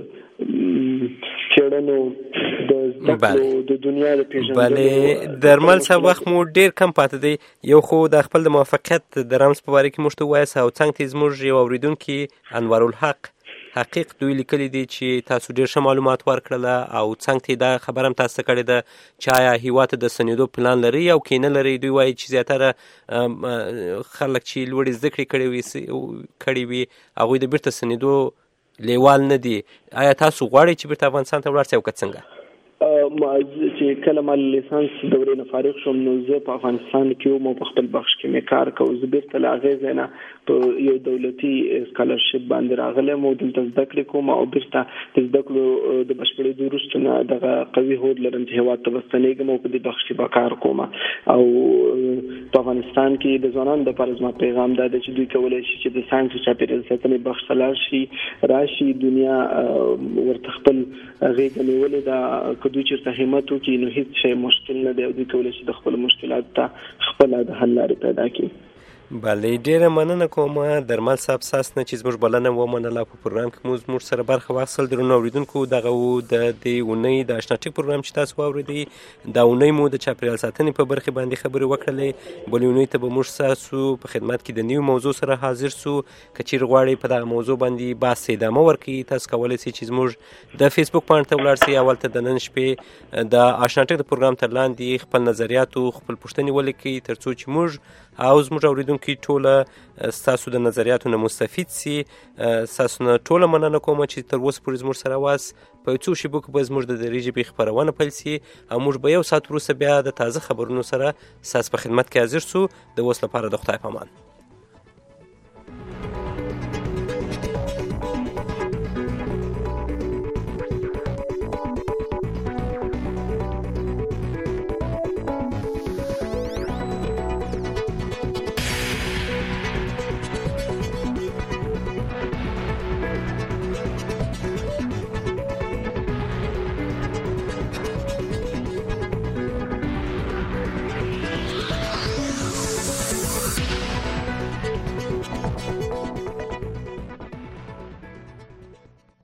چېړنو د زده کړو د دنیا د پیژندلو. بله درمل صاحب وخت مو ډېر کم پاتې دی، یو خو د خپل د موفقیت د رمز په باره کې موږ ته ووایاست او څنګ ته زموږ یو اورېدونکي انوارالحق حقیق دوی لیکلي دي چې تاسو ډېر ښه معلومات ورکړله او څنګ ته دا خبره هم تاسو ته کړې ده چې آیا هېواد ته د ستنېدو پلان لري او که نه لري. دوی وایي چې زیاتره خلک چې لوړې زده کړې کړې وي کړې وي هغوی د بېرته ستنېدو لیوال نه دي. آیا تاسو غواړئ چې بېرته افغانستان ته ولاړ شئ او که څنګه؟ چې کله ما لیسانس دورې نه فارغ شوم نو زه په افغانستان کې وم او په خپل بخش کې مې کار کوم. زه بېرته له هغې ځای نه په یو دولتي سکالرشپ باندې راغلی یم او دلته زده کړې کوم او بېرته د زده کړو د بشپړېدو وروسته نه دغه قوي هوډ لرم چې هېواد ته به ستنېږم او په دې بخش کې به کار کوم. او په افغانستان کې د ځوانانو دپاره زما پیغام دا دی چې دوی کولی شي چې د ساینس او چاپېریال ساتنې بخش ته لاړ شي، راشي، دنیا ورته خپل غېږه نیولې ده. که دوی چېرته همت وکړي نو هېڅ شی مشکل نه دی او دوی کولی شي د خپلو مشکلاتو ته خپله د حل لارې پیدا کړي. بله ډیره مننه کوم درمل صاحب ساس نه چې زموږ بلنه ومنله په پروګرام کې موږ زموږ سره برخه واخیستل. درنو اوریدونکو دغه و د دې اونۍ د آشنا ټیک پروګرام چې تاسو واورېدئ. دا اونۍ مو د چاپیریال ساتنې په برخه باندې خبرې وکړلې. بلې اونۍ ته به موږ ستاسو په خدمت کې د نوي موضوع سره حاضر سو. که چیرې غواړئ په دغه موضوع باندې بحث ادامه ورکړئ تاسو کولی شئ چې زموږ د فیسبوک پاڼې ته ولاړ شئ. اول ته د نن شپې د آشنا ټیک د پروګرام تر لاندې خپل نظریات او خپل پوښتنې ولیکئ تر څو چې موږ او زموږ اوریدونکي ټوله ستاسو د نظریاتو نه مستفید سي. ستاسو نه ټوله مننه کوم چې تر اوسه پورې زموږ سره واست. په څو شیبو کې به زموږ د دري ژبې خپرونه پیل سي او موږ به یو ساعت وروسته بیا د تازه خبرونو سره ستاسو په خدمت کې حاضر سو. د اوس لپاره د خدای په امان.